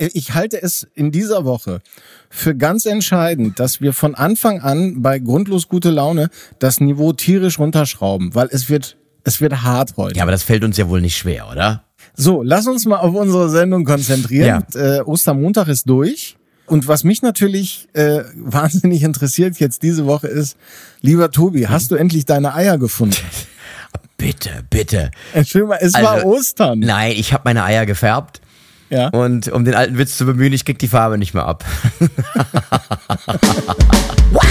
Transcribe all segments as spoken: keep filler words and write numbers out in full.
ich halte es in dieser Woche für ganz entscheidend, dass wir von Anfang an bei Grundlos gute Laune das Niveau tierisch runterschrauben, weil es wird, es wird hart heute. Ja, aber das fällt uns ja wohl nicht schwer, oder? So, lass uns mal auf unsere Sendung konzentrieren. Ja. Äh, Ostermontag ist durch. Und was mich natürlich äh, wahnsinnig interessiert jetzt diese Woche ist, lieber Tobi, hast du endlich deine Eier gefunden? Bitte, bitte. Entschuldigung, es also, war Ostern. Nein, ich habe meine Eier gefärbt. Ja. Und um den alten Witz zu bemühen, ich krieg die Farbe nicht mehr ab. Wow!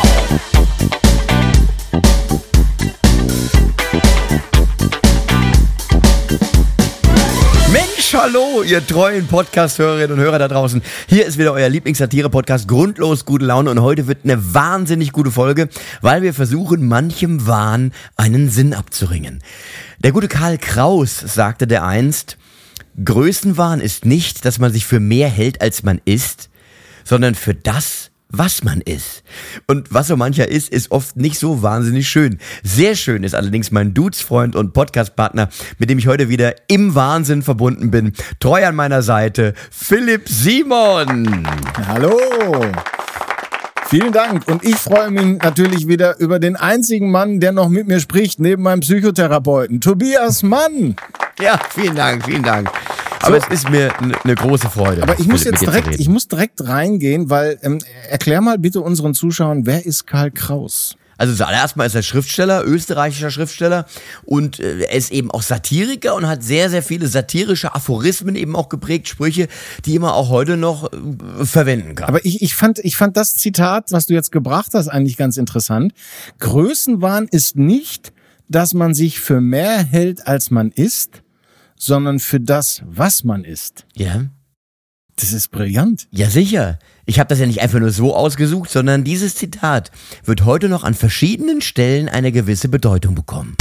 Mensch, hallo, ihr treuen Podcast-Hörerinnen und Hörer da draußen. Hier ist wieder euer Lieblings-Satire-Podcast Grundlos gute Laune und heute wird eine wahnsinnig gute Folge, weil wir versuchen, manchem Wahn einen Sinn abzuringen. Der gute Karl Kraus sagte dereinst, Größenwahn ist nicht, dass man sich für mehr hält, als man ist, sondern für das, was man ist. Und was so mancher ist, ist oft nicht so wahnsinnig schön. Sehr schön ist allerdings mein Dudesfreund und Podcastpartner, mit dem ich heute wieder im Wahnsinn verbunden bin. Treu an meiner Seite, Philipp Simon. Hallo. Vielen Dank. Und ich freue mich natürlich wieder über den einzigen Mann, der noch mit mir spricht, neben meinem Psychotherapeuten, Tobias Mann. Ja, vielen Dank, vielen Dank. Aber so, es ist mir eine ne große Freude. Aber ich muss jetzt direkt, ich muss direkt reingehen, weil ähm, erklär mal bitte unseren Zuschauern, wer ist Karl Kraus? Also zuallererst mal ist er Schriftsteller, österreichischer Schriftsteller und äh, er ist eben auch Satiriker und hat sehr, sehr viele satirische Aphorismen eben auch geprägt, Sprüche, die man auch heute noch äh, verwenden kann. Aber ich, ich fand, ich fand das Zitat, was du jetzt gebracht hast, eigentlich ganz interessant. Größenwahn ist nicht, dass man sich für mehr hält, als man ist, sondern für das, was man ist. Ja. Das ist brillant. Ja, sicher. Ich habe das ja nicht einfach nur so ausgesucht, sondern dieses Zitat wird heute noch an verschiedenen Stellen eine gewisse Bedeutung bekommen.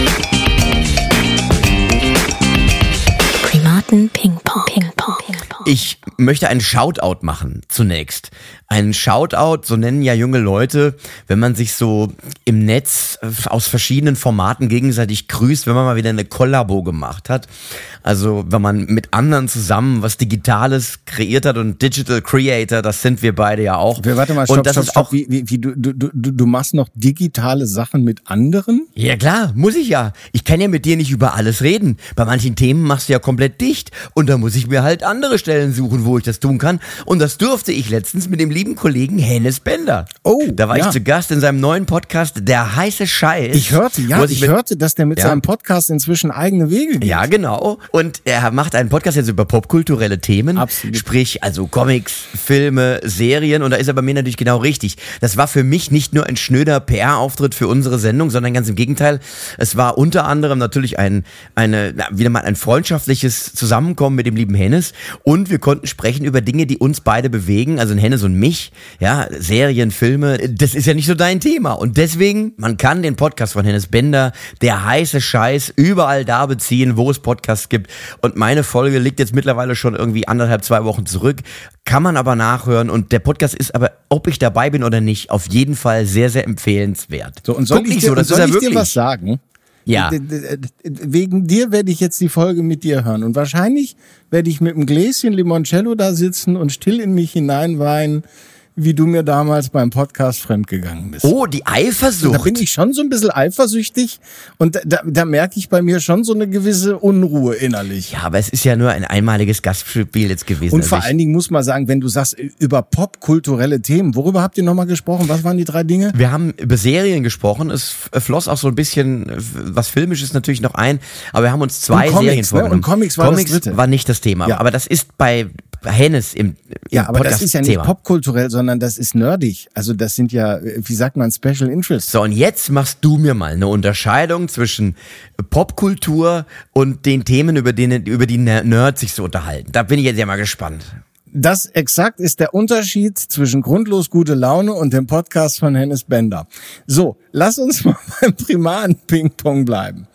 Primaten Ping-Pong. Ping-Pong. Ich möchte einen Shoutout machen, zunächst. Einen Shoutout, so nennen ja junge Leute, wenn man sich so im Netz aus verschiedenen Formaten gegenseitig grüßt, wenn man mal wieder eine Kollabo gemacht hat. Also wenn man mit anderen zusammen was Digitales kreiert hat und Digital Creator, das sind wir beide ja auch. Wir, warte mal, stopp, und das stopp, ist stopp. auch, wie, wie, wie, du, du, du, du machst noch digitale Sachen mit anderen? Ja klar, muss ich ja. Ich kann ja mit dir nicht über alles reden. Bei manchen Themen machst du ja komplett dicht und da muss ich mir halt andere Stellen suchen, wo ich das tun kann. Und das durfte ich letztens mit dem lieben Kollegen Hennes Bender. Oh, da war ja. ich zu Gast in seinem neuen Podcast Der heiße Scheiß. Ich hörte, ja, ich mit, hörte, dass der mit ja. seinem Podcast inzwischen eigene Wege geht. Ja, genau. Und er macht einen Podcast jetzt über popkulturelle Themen. Absolut. Sprich, also Comics, Filme, Serien. Und da ist er bei mir natürlich genau richtig. Das war für mich nicht nur ein schnöder P R-Auftritt für unsere Sendung, sondern ganz im Gegenteil. Es war unter anderem natürlich ein, eine, wieder mal ein freundschaftliches Zusammenkommen mit dem lieben Hennes. Und wir konnten sprechen über Dinge, die uns beide bewegen. Also Hennes und mich. Ja, Serien, Filme. Das ist ja nicht so dein Thema. Und deswegen, man kann den Podcast von Hennes Bender, Der heiße Scheiß, überall da beziehen, wo es Podcasts gibt. Und meine Folge liegt jetzt mittlerweile schon irgendwie anderthalb, zwei Wochen zurück. Kann man aber nachhören. Und der Podcast ist aber, ob ich dabei bin oder nicht, auf jeden Fall sehr, sehr empfehlenswert. So, und soll Guck ich, nicht dir, so, das soll ist ich ja dir wirklich. was sagen? Ja. Wegen dir werde ich jetzt die Folge mit dir hören. Und wahrscheinlich werde ich mit einem Gläschen Limoncello da sitzen und still in mich hineinweinen, wie du mir damals beim Podcast fremdgegangen bist. Oh, die Eifersucht. Da bin ich schon so ein bisschen eifersüchtig und da, da merke ich bei mir schon so eine gewisse Unruhe innerlich. Ja, aber es ist ja nur ein einmaliges Gastspiel jetzt gewesen. Und also vor ich, allen Dingen muss man sagen, wenn du sagst, über popkulturelle Themen, worüber habt ihr nochmal gesprochen? Was waren die drei Dinge? Wir haben über Serien gesprochen, es floss auch so ein bisschen, was Filmisches natürlich noch ein, aber wir haben uns zwei und Comics, Serien vorgenommen. Ne? Und Comics war Comics das dritte. war nicht das Thema, Ja. aber das ist bei Hennes im, im Ja, aber Podcast das ist ja nicht Thema. popkulturell, sondern das ist nerdig. Also das sind ja, wie sagt man, Special Interests. So, und jetzt machst du mir mal eine Unterscheidung zwischen Popkultur und den Themen, über, denen, über die Nerds sich so unterhalten. Da bin ich jetzt ja mal gespannt. Das exakt ist der Unterschied zwischen Grundlos gute Laune und dem Podcast von Hennes Bender. So, lass uns mal beim primaren Ping-Pong bleiben.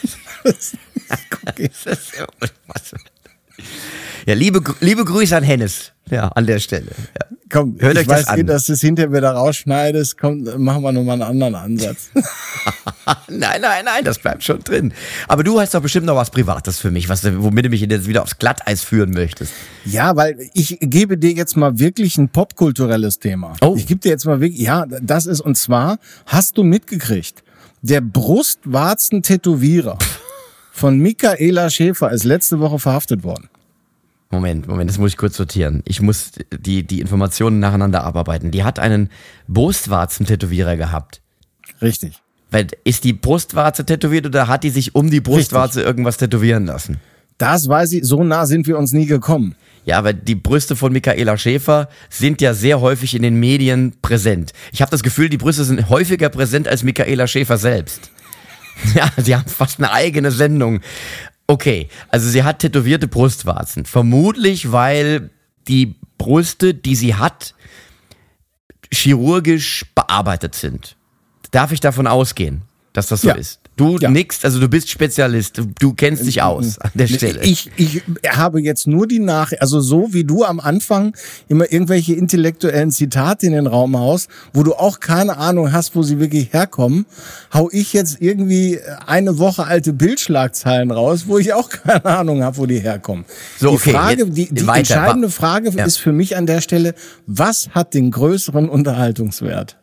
Okay. Ja, liebe, liebe Grüße an Hennes. Ja, an der Stelle. Ja. Komm, Hört ich euch das weiß eh, an. dass du es hinterher wieder rausschneidest. Komm, machen wir nochmal einen anderen Ansatz. Nein, nein, nein, das bleibt schon drin. Aber du hast doch bestimmt noch was Privates für mich, was, womit du mich jetzt wieder aufs Glatteis führen möchtest. Ja, weil ich gebe dir jetzt mal wirklich ein popkulturelles Thema. Oh. Ich gebe dir jetzt mal wirklich, ja, das ist, und zwar, hast du mitgekriegt, der Brustwarzen-Tätowierer von Michaela Schäfer ist letzte Woche verhaftet worden. Moment, Moment, das muss ich kurz sortieren. Ich muss die, die Informationen nacheinander abarbeiten. Die hat einen Brustwarzen-Tätowierer gehabt. Richtig. Weil, ist die Brustwarze tätowiert oder hat die sich um die Brustwarze Richtig. irgendwas tätowieren lassen? Das weiß ich, so nah sind wir uns nie gekommen. Ja, aber die Brüste von Michaela Schäfer sind ja sehr häufig in den Medien präsent. Ich habe das Gefühl, die Brüste sind häufiger präsent als Michaela Schäfer selbst. Ja, sie haben fast eine eigene Sendung. Okay, also sie hat tätowierte Brustwarzen. Vermutlich, weil die Brüste, die sie hat, chirurgisch bearbeitet sind. Darf ich davon ausgehen, dass das so Ja. ist? Du Ja. nix, also du bist Spezialist, du, du kennst dich aus an der Stelle. Ich, ich habe jetzt nur die Nach... Also so wie du am Anfang immer irgendwelche intellektuellen Zitate in den Raum haust, wo du auch keine Ahnung hast, wo sie wirklich herkommen, hau ich jetzt irgendwie eine Woche alte Bildschlagzeilen raus, wo ich auch keine Ahnung habe, wo die herkommen. So, die okay, Frage, jetzt die, die weiter. entscheidende Frage Ja. ist für mich an der Stelle, was hat den größeren Unterhaltungswert?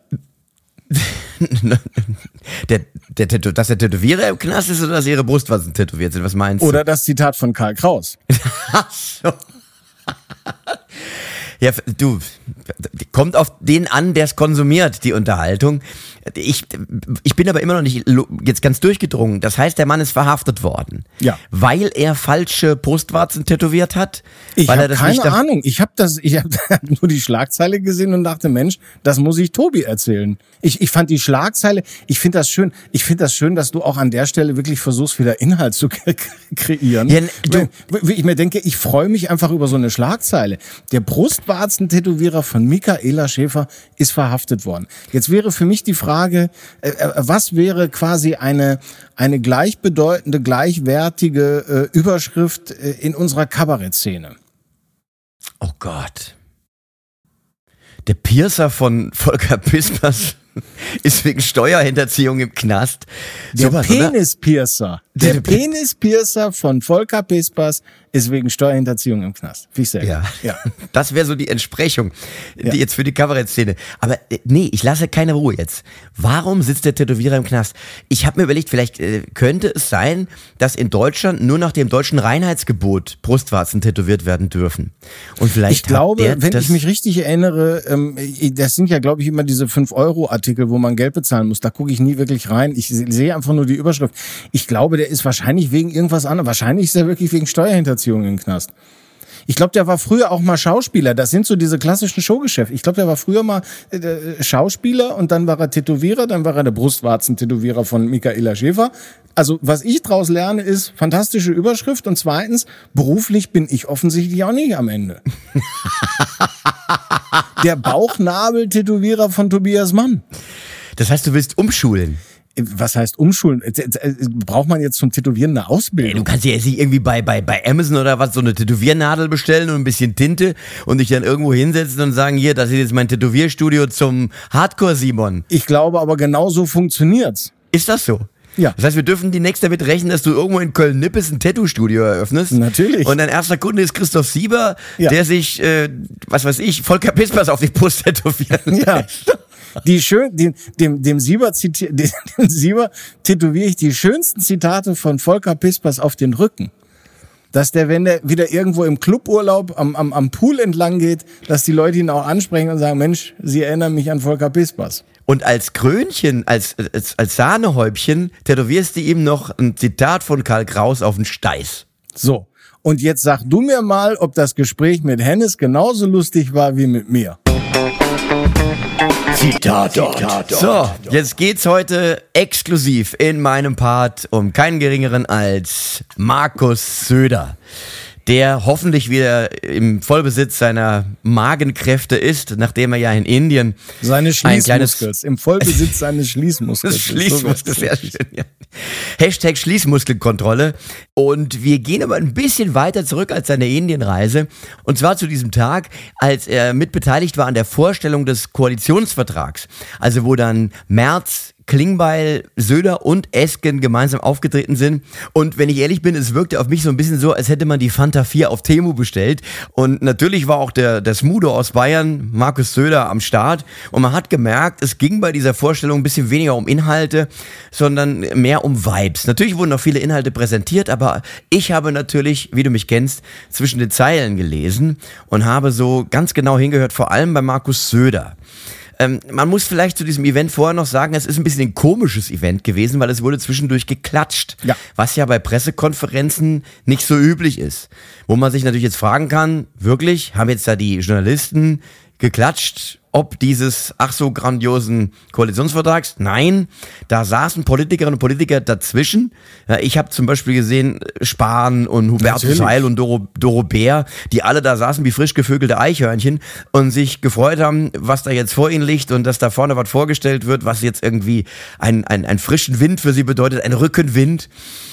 Der, der, Tätow- dass der Tätowierer im Knast ist oder dass ihre Brustwarzen tätowiert sind, was meinst du? Oder das Zitat von Karl Kraus. Ach so. Ja, du, kommt auf den an, der es konsumiert, die Unterhaltung. Ich, ich bin aber immer noch nicht lo- jetzt ganz durchgedrungen. Das heißt, der Mann ist verhaftet worden. Ja. Weil er falsche Brustwarzen tätowiert hat? Ich weil er habe das keine nicht da- Ahnung. Ich habe das, ich habe nur die Schlagzeile gesehen und dachte, Mensch, das muss ich Tobi erzählen. Ich, ich fand die Schlagzeile, ich finde das schön. Ich finde das schön, dass du auch an der Stelle wirklich versuchst, wieder Inhalt zu kre- kreieren. Ja, du- Wie ich mir denke, ich freue mich einfach über so eine Schlagzeile. Der Brustwarzen-Tätowierer von Michaela Schäfer ist verhaftet worden. Jetzt wäre für mich die Frage, äh, äh, was wäre quasi eine eine gleichbedeutende, gleichwertige äh, Überschrift äh, in unserer Kabarettszene? Oh Gott. Der Piercer von Volker Pispers ist wegen Steuerhinterziehung im Knast. Der Sowas, oder? Penispiercer. Der Der- Penispiercer von Volker Pispers ist wegen Steuerhinterziehung im Knast. Finde ich sehr Ja, gut. Ja. das wäre so die Entsprechung, die Ja. jetzt für die Kabarettszene. Aber äh, nee, ich lasse keine Ruhe jetzt. Warum sitzt der Tätowierer im Knast? Ich habe mir überlegt, vielleicht äh, könnte es sein, dass in Deutschland nur nach dem deutschen Reinheitsgebot Brustwarzen tätowiert werden dürfen. Und vielleicht Ich glaube, hat der wenn das, ich mich richtig erinnere, ähm, das sind ja, glaube ich, immer diese fünf Euro Artikel, wo man Geld bezahlen muss. Da gucke ich nie wirklich rein. Ich se- sehe einfach nur die Überschrift. Ich glaube, der ist wahrscheinlich wegen irgendwas anderem. Wahrscheinlich ist er wirklich wegen Steuerhinterziehung im Knast. Ich glaube, der war früher auch mal Schauspieler. Das sind so diese klassischen Showgeschäfte. Ich glaube, der war früher mal äh, Schauspieler und dann war er Tätowierer, dann war er der Brustwarzen-Tätowierer von Michaela Schäfer. Also, was ich daraus lerne, ist fantastische Überschrift und zweitens, beruflich bin ich offensichtlich auch nicht am Ende. Der Bauchnabel-Tätowierer von Tobias Mann. das heißt, du willst umschulen. Was heißt umschulen? Braucht man jetzt zum Tätowieren eine Ey, du Ausbildung? kannst dir jetzt nicht irgendwie bei, bei, bei Amazon oder was so eine Tätowiernadel bestellen und ein bisschen Tinte und dich dann irgendwo hinsetzen und sagen, hier, das ist jetzt mein Tätowierstudio zum Hardcore-Simon. Ich glaube aber genau so funktioniert's. Ist das so? Ja. Das heißt, wir dürfen demnächst damit rechnen, dass du irgendwo in Köln-Nippes ein Tattoo-Studio eröffnest. Natürlich. Und dein erster Kunde ist Christoph Sieber, Ja. der sich, äh, was weiß ich, Volker Pispers auf die Brust tätowieren Ja. lässt. Die schön, dem, dem, dem Sieber, ziti- dem, dem Sieber tätowiere ich die schönsten Zitate von Volker Pispers auf den Rücken. Dass der, wenn der wieder irgendwo im Cluburlaub am, am, am Pool entlang geht, dass die Leute ihn auch ansprechen und sagen, Mensch, Sie erinnern mich an Volker Pispers. Und als Krönchen, als, als, als Sahnehäubchen tätowierst du ihm noch ein Zitat von Karl Kraus auf den Steiß. So. Und jetzt sag du mir mal, ob das Gespräch mit Hennes genauso lustig war wie mit mir. So, jetzt geht's heute exklusiv in meinem Part um keinen geringeren als Markus Söder. der hoffentlich wieder im Vollbesitz seiner Magenkräfte ist, nachdem er ja in Indien seine ein kleines Schließmuskels, im Vollbesitz seines Schließmuskels. Schließmuskel, sehr schön, ja. Hashtag Schließmuskelkontrolle. Und wir gehen aber ein bisschen weiter zurück als seine Indienreise. Und zwar zu diesem Tag, als er mitbeteiligt war an der Vorstellung des Koalitionsvertrags. Also wo dann Merz, Klingbeil, Söder und Esken gemeinsam aufgetreten sind. Und wenn ich ehrlich bin, es wirkte auf mich so ein bisschen so, als hätte man die Fanta vier auf Temu bestellt. Und natürlich war auch der, der Smudo aus Bayern, Markus Söder, am Start. Und man hat gemerkt, es ging bei dieser Vorstellung ein bisschen weniger um Inhalte, sondern mehr um Vibes. Natürlich wurden noch viele Inhalte präsentiert, aber ich habe natürlich, wie du mich kennst, zwischen den Zeilen gelesen und habe so ganz genau hingehört, vor allem bei Markus Söder. Ähm, man muss vielleicht zu diesem Event vorher noch sagen, es ist ein bisschen ein komisches Event gewesen, weil es wurde zwischendurch geklatscht, ja. Was ja bei Pressekonferenzen nicht so üblich ist. Wo man sich natürlich jetzt fragen kann, wirklich, haben jetzt da die Journalisten geklatscht, ob dieses ach so grandiosen Koalitionsvertrags? Nein, da saßen Politikerinnen und Politiker dazwischen. Ja, ich habe zum Beispiel gesehen Spahn und Hubertus Heil und Doro, Doro Bär, die alle da saßen wie frisch gevögelte Eichhörnchen und sich gefreut haben, was da jetzt vor ihnen liegt und dass da vorne was vorgestellt wird, was jetzt irgendwie ein, ein, ein frischen Wind für sie bedeutet, ein Rückenwind.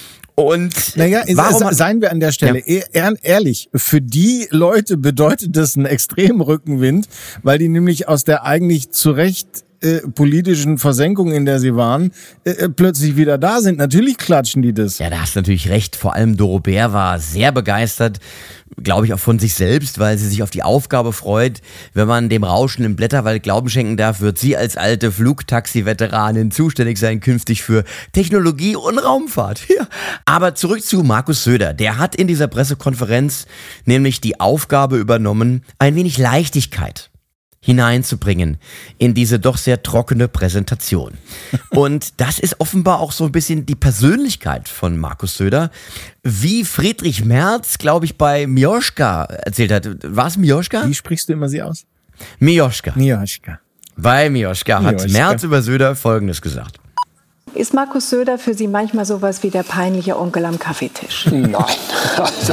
Und naja, warum, seien wir an der Stelle ja. ehr, ehrlich, für die Leute bedeutet das einen extremen Rückenwind, weil die nämlich aus der eigentlich zu Recht äh, politischen Versenkung, in der sie waren, äh, plötzlich wieder da sind. Natürlich klatschen die das. Ja, da hast du natürlich recht. Vor allem Doro Bär war sehr begeistert, glaube ich auch von sich selbst, weil sie sich auf die Aufgabe freut. Wenn man dem Rauschen im Blätterwald Glauben schenken darf, wird sie als alte Flugtaxi-Veteranin zuständig sein, künftig für Technologie und Raumfahrt. Ja. Aber zurück zu Markus Söder. Der hat in dieser Pressekonferenz nämlich die Aufgabe übernommen, ein wenig Leichtigkeit hineinzubringen in diese doch sehr trockene Präsentation. Und das ist offenbar auch so ein bisschen die Persönlichkeit von Markus Söder, wie Friedrich Merz, glaube ich, bei Mioschka erzählt hat. War es Mioschka? Wie sprichst du immer sie aus? Mioschka. Mioschka. Bei Mioschka hat Merz über Söder Folgendes gesagt. Ist Markus Söder für Sie manchmal sowas wie der peinliche Onkel am Kaffeetisch? Nein. Also,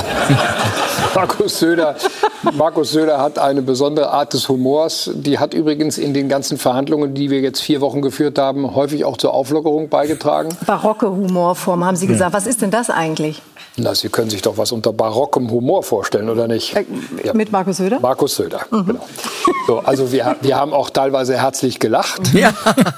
Markus Söder, Markus Söder hat eine besondere Art des Humors. Die hat übrigens in den ganzen Verhandlungen, die wir jetzt vier Wochen geführt haben, häufig auch zur Auflockerung beigetragen. Barocke Humorform, haben Sie gesagt. Was ist denn das eigentlich? Na, Sie können sich doch was unter barockem Humor vorstellen, oder nicht? Äh, ja. Mit Markus Söder? Markus Söder, mhm. Genau. So, also wir, wir haben auch teilweise herzlich gelacht. Ja.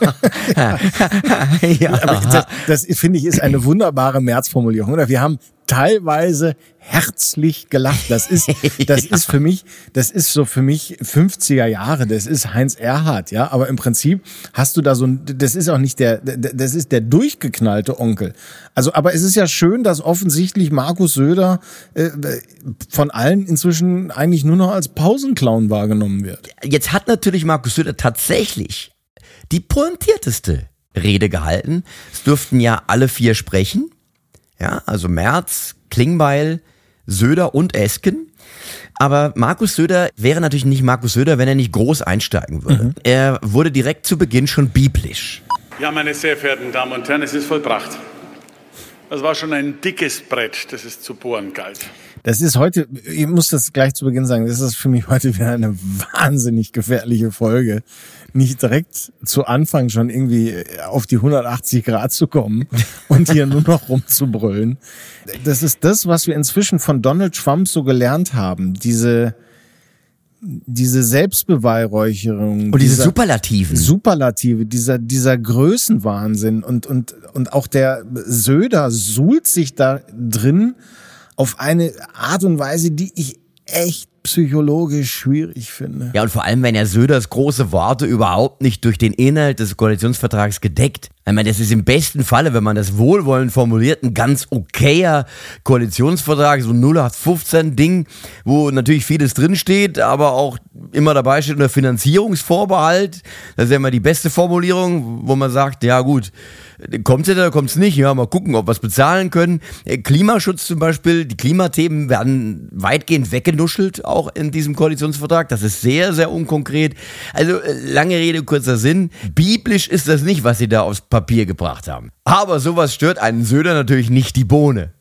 Ja. Aber das, das finde ich ist eine wunderbare Märzformulierung. Oder wir haben teilweise herzlich gelacht. Das ist, das ja. ist für mich, das ist so für mich fünfziger Jahre. Das ist Heinz Erhardt, ja. Aber im Prinzip hast du da so ein, das ist auch nicht der, das ist der durchgeknallte Onkel. Also, aber es ist ja schön, dass offensichtlich Markus Söder äh, von allen inzwischen eigentlich nur noch als Pausenclown wahrgenommen wird. Jetzt hat natürlich Markus Söder tatsächlich die pointierteste Rede gehalten. Es durften ja alle vier sprechen. Ja, also Merz, Klingbeil, Söder und Esken. Aber Markus Söder wäre natürlich nicht Markus Söder, wenn er nicht groß einsteigen würde. Mhm. Er wurde direkt zu Beginn schon biblisch. Ja, meine sehr verehrten Damen und Herren, es ist vollbracht. Das war schon ein dickes Brett, das es zu bohren galt. Das ist heute, ich muss das gleich zu Beginn sagen, das ist für mich heute wieder eine wahnsinnig gefährliche Folge. Nicht direkt zu Anfang schon irgendwie auf die hundertachtzig Grad zu kommen und hier nur noch rumzubrüllen. Das ist das, was wir inzwischen von Donald Trump so gelernt haben. Diese, diese Selbstbeweihräucherung. Und diese Superlativen. Superlative, dieser, dieser Größenwahnsinn und, und, und auch der Söder suhlt sich da drin auf eine Art und Weise, die ich echt psychologisch schwierig finde. Ja, und vor allem, wenn ja Söders große Worte überhaupt nicht durch den Inhalt des Koalitionsvertrags gedeckt. Ich meine, das ist im besten Falle, wenn man das wohlwollend formuliert, ein ganz okayer Koalitionsvertrag, so ein null acht fünfzehn Ding, wo natürlich vieles drinsteht, aber auch immer dabei steht unter Finanzierungsvorbehalt. Das ist ja immer die beste Formulierung, wo man sagt, ja gut, kommt's oder kommt's nicht? Ja, mal gucken, ob wir es bezahlen können. Klimaschutz zum Beispiel, die Klimathemen werden weitgehend weggenuschelt, auch in diesem Koalitionsvertrag. Das ist sehr, sehr unkonkret. Also lange Rede, kurzer Sinn. Biblisch ist das nicht, was sie da aufs Papier gebracht haben. Aber sowas stört einen Söder natürlich nicht die Bohne.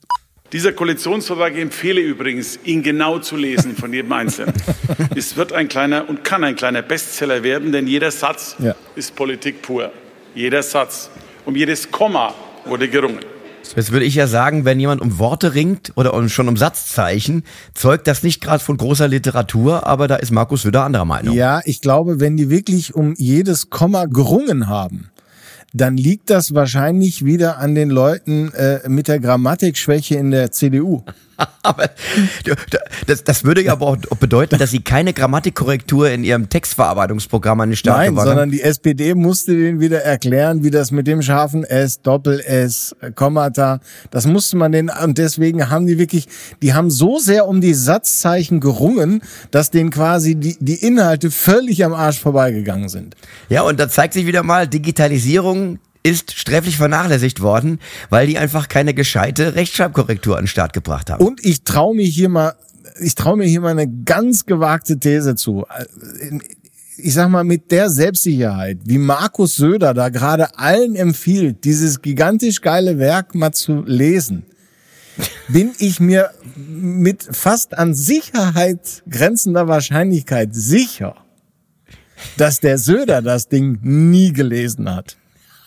Dieser Koalitionsvertrag, ich empfehle übrigens, ihn genau zu lesen von jedem Einzelnen. Es wird ein kleiner und kann ein kleiner Bestseller werden, denn jeder Satz ja. ist Politik pur. Jeder Satz. Um jedes Komma wurde gerungen. Jetzt würde ich ja sagen, wenn jemand um Worte ringt oder schon um Satzzeichen, zeugt das nicht gerade von großer Literatur, aber da ist Markus Söder anderer Meinung. Ja, ich glaube, wenn die wirklich um jedes Komma gerungen haben, dann liegt das wahrscheinlich wieder an den Leuten äh, mit der Grammatikschwäche in der C D U. Aber das, das würde ja aber auch bedeuten, dass sie keine Grammatikkorrektur in ihrem Textverarbeitungsprogramm an den Start Nein, gebracht haben. sondern die S P D musste denen wieder erklären, wie das mit dem scharfen S, Doppel-S, Kommata, das musste man denen, und deswegen haben die wirklich, die haben so sehr um die Satzzeichen gerungen, dass denen quasi die, die Inhalte völlig am Arsch vorbeigegangen sind. Ja, und da zeigt sich wieder mal, Digitalisierung ist sträflich vernachlässigt worden, weil die einfach keine gescheite Rechtschreibkorrektur an den Start gebracht haben. Und ich traue mich hier mal, ich traue mir hier mal eine ganz gewagte These zu. Ich sag mal, mit der Selbstsicherheit, wie Markus Söder da gerade allen empfiehlt, dieses gigantisch geile Werk mal zu lesen, bin ich mir mit fast an Sicherheit grenzender Wahrscheinlichkeit sicher, dass der Söder das Ding nie gelesen hat.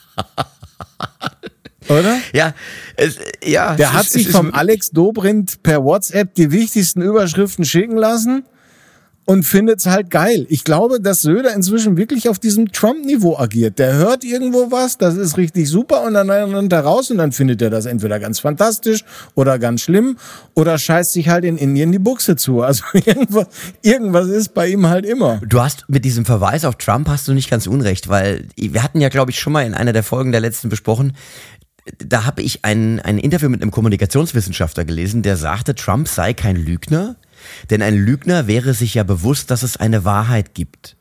Oder? Ja, es, ja. Der es hat ist, sich es vom ist, Alex Dobrindt per WhatsApp die wichtigsten Überschriften schicken lassen und findet's halt geil. Ich glaube, dass Söder inzwischen wirklich auf diesem Trump-Niveau agiert. Der hört irgendwo was, das ist richtig super, und dann rennt er raus und dann findet er das entweder ganz fantastisch oder ganz schlimm oder scheißt sich halt in Indien die Buchse zu. Also irgendwas, irgendwas ist bei ihm halt immer. Du hast mit diesem Verweis auf Trump hast du nicht ganz unrecht, weil wir hatten ja, glaube ich, schon mal in einer der Folgen der letzten besprochen, da habe ich ein, ein Interview mit einem Kommunikationswissenschaftler gelesen, der sagte, Trump sei kein Lügner, denn ein Lügner wäre sich ja bewusst, dass es eine Wahrheit gibt.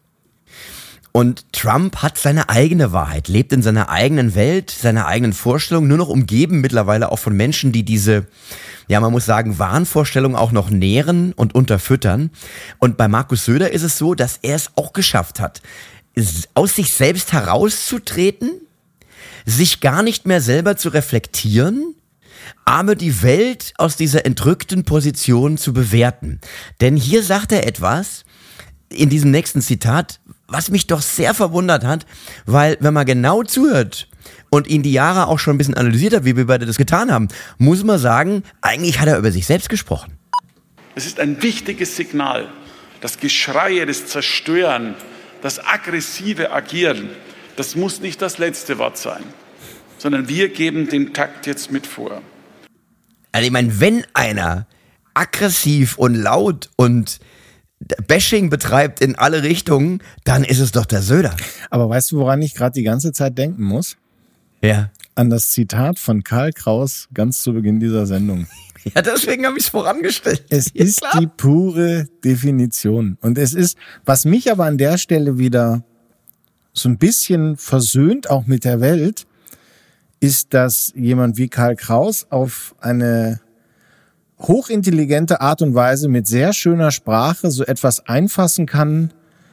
Und Trump hat seine eigene Wahrheit, lebt in seiner eigenen Welt, seiner eigenen Vorstellung, nur noch umgeben mittlerweile auch von Menschen, die diese, ja, man muss sagen, Wahnvorstellungen auch noch nähren und unterfüttern. Und bei Markus Söder ist es so, dass er es auch geschafft hat, aus sich selbst herauszutreten, sich gar nicht mehr selber zu reflektieren, aber die Welt aus dieser entrückten Position zu bewerten. Denn hier sagt er etwas in diesem nächsten Zitat, was mich doch sehr verwundert hat, weil wenn man genau zuhört und ihn die Jahre auch schon ein bisschen analysiert hat, wie wir beide das getan haben, muss man sagen, eigentlich hat er über sich selbst gesprochen. Es ist ein wichtiges Signal, das Geschreie, das Zerstören, das aggressive Agieren, das muss nicht das letzte Wort sein, sondern wir geben den Takt jetzt mit vor. Also ich meine, wenn einer aggressiv und laut und Bashing betreibt in alle Richtungen, dann ist es doch der Söder. Aber weißt du, woran ich gerade die ganze Zeit denken muss? Ja. An das Zitat von Karl Kraus ganz zu Beginn dieser Sendung. Ja, deswegen habe ich es vorangestellt. Es ja, ist klar. die pure Definition. Und es ist, was mich aber an der Stelle wieder so ein bisschen versöhnt, auch mit der Welt, ist, dass jemand wie Karl Kraus auf eine hochintelligente Art und Weise mit sehr schöner Sprache so etwas einfassen kann,